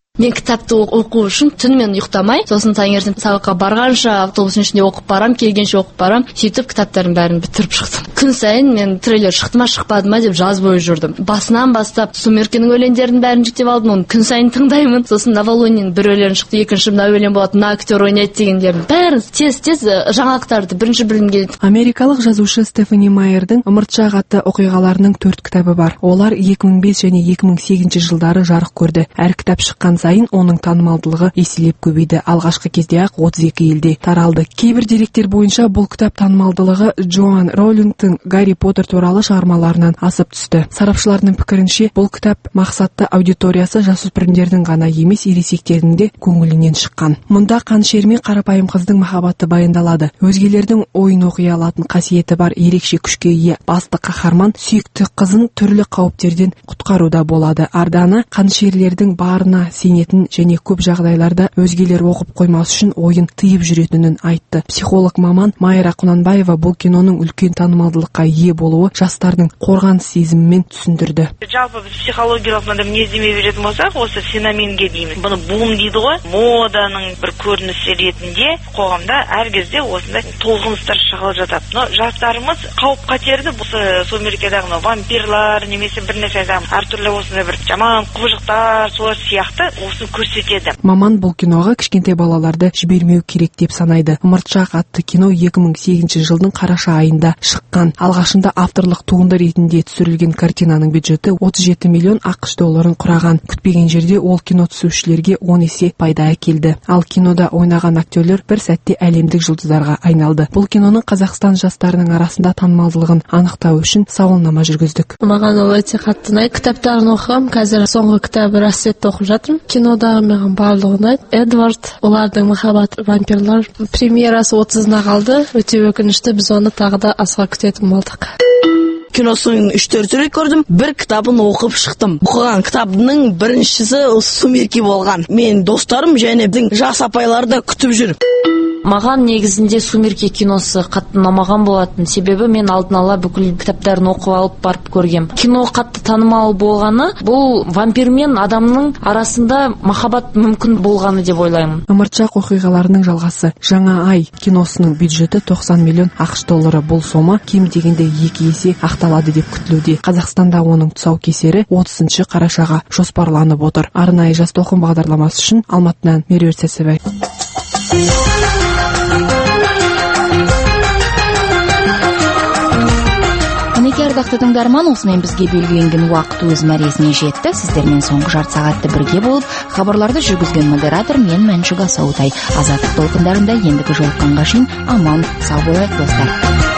Мен кітапты оқу үшін түнімен ұйықтамай, сосын таңертең сабаққа барғанша автобустың ішінде оқып барам, келгенше оқып барам. Сөйтіп кітаптардың бәрін бітіріп шықтым. Күн сайын мен трейлер шықты ма шықпады ма деп жаз бойы жүрдім. Басынан бастап Сумеркенің өлеңдерін бәрін жүктеп алдым, оны күн сайын тыңдаймын. Сосын Навалониннің бір өлеңі шықты, екінші мына өлең болады, мына актер ойнайды дегендерін бәрін тез жаңалықтарды бірінші білгім келеді. Америкалық жазушы Стефани Майердің Ымыртшақ атты оқиғаларының 4 кітабы бар. Олар 2005 және 2008 жылдары жарық көрді. Әр кітап шыққан сайын оның танымалдылығы еселеп көбейді. Алғашқы кезде-ақ 32 елде таралды. Кейбір деректер бойынша бұл кітап танымалдылығы Джоан Роулингтің Гарри Поттер туралы шығармаларынан асып түсті. Сарапшылардың пікірінше, бұл кітап мақсатты аудиториясы жасөспірімдердің ғана емес, ересектердің де көңілінен шыққан. Мұнда қанішер мен қарапайым қыздың махаббаты баяндалады. Өзгелердің ойын оқи алатын қасиеті бар ерекше күшке ие басты қаһарман сүйікті қызын түрлі қауіптерден құтқаруда болады. Арданы қанішерлердің барына сенетін және көп жағдайларда өзгелер оқып қоймас үшін ойын тыйып жүретінін айтты. Психолог маман Майра Құнанбаева бұл киноның үлкен танымалдылыққа ие болуы жастардың қорғаныс сезімімен түсіндірді. Жалпы біз психологиялық мінездеме беретін болсақ, осы феноменге дейміз. Бұны бум дейді ғой, моданың бір көрінісі ретінде қоғамда әр кезде осындай толқыныстар шығып жатады. Но жастарымыз қауіп қатерді осы Сумеркедағы вампирлар немесе бір нәрсе әртүрлі осындай бір жаман құбыжықтар солар сияқты осыны көрсетеді. Маман бұл киноға кішкентай балаларды жібермеу керек деп санайды. Ымыртшақ атты кино 2008 жылдың қараша айында шыққан. Алғашында авторлық туынды ретінде түсірілген картинаның бюджеті 37 миллион ақш долларын құраған. Күтпеген жерде ол кино түсірушілерге 10 есе пайда әкелді. Ал кинода ойнаған актерлер бір сәтте әлемдік жұлдыздарға айналды. Бұл киноның Қазақстан жастарының арасында танымалдылығын анықтау үшін сауалнама жүргіздік. Маған ол өте қатты ұнайды. Кітаптарын оқығам, қазір соңғы кітабы Рассветті оқып жатырмын. Кинодағы маған барлығы ұнайды. Эдвард, олардың махаббат вампирлар премьерасы 30-ына қалды. Өте өкінішті, біз оны тағы да асыға күтетін болдық. Киносын 3-4 рет көрдім, бір кітабын оқып шықтым. Оқыған кітабының біріншісі Сумерки болған. Мен достарым және жас апайлар да күтіп жүр. Маған негізінде Сумерки киносы қатты ұнамаған болатын. Себебі мен алдын ала бүкіл кітаптарын оқып алып барып көргем. Кино қатты танымал болғаны, бұл вампир мен адамның арасында махаббат мүмкін болғаны деп ойлаймын. Ымыртшақ оқиғаларының жалғасы. Жаңа ай киносының бюджеті 90 миллион ақш доллары. Бұл сома кем дегенде 2 есе ақталады деп күтілуде. Қазақстанда оның тұсаукесері 30 қарашаға жоспарланып отыр. Арнайы жас толқын бағдарламасы үшін Алматыдан Меруерт Сәсібай. Ардақты тыңдарман, осымен бізге белгіленген уақыт өз мәресіне жетті. Сіздермен соңғы жарты сағатты бірге болып, хабарларды жүргізген модератор мен Мәншүк Асаутай. Азаттық толқындарында ендігі жолыққанға шейін аман сау болайық достар.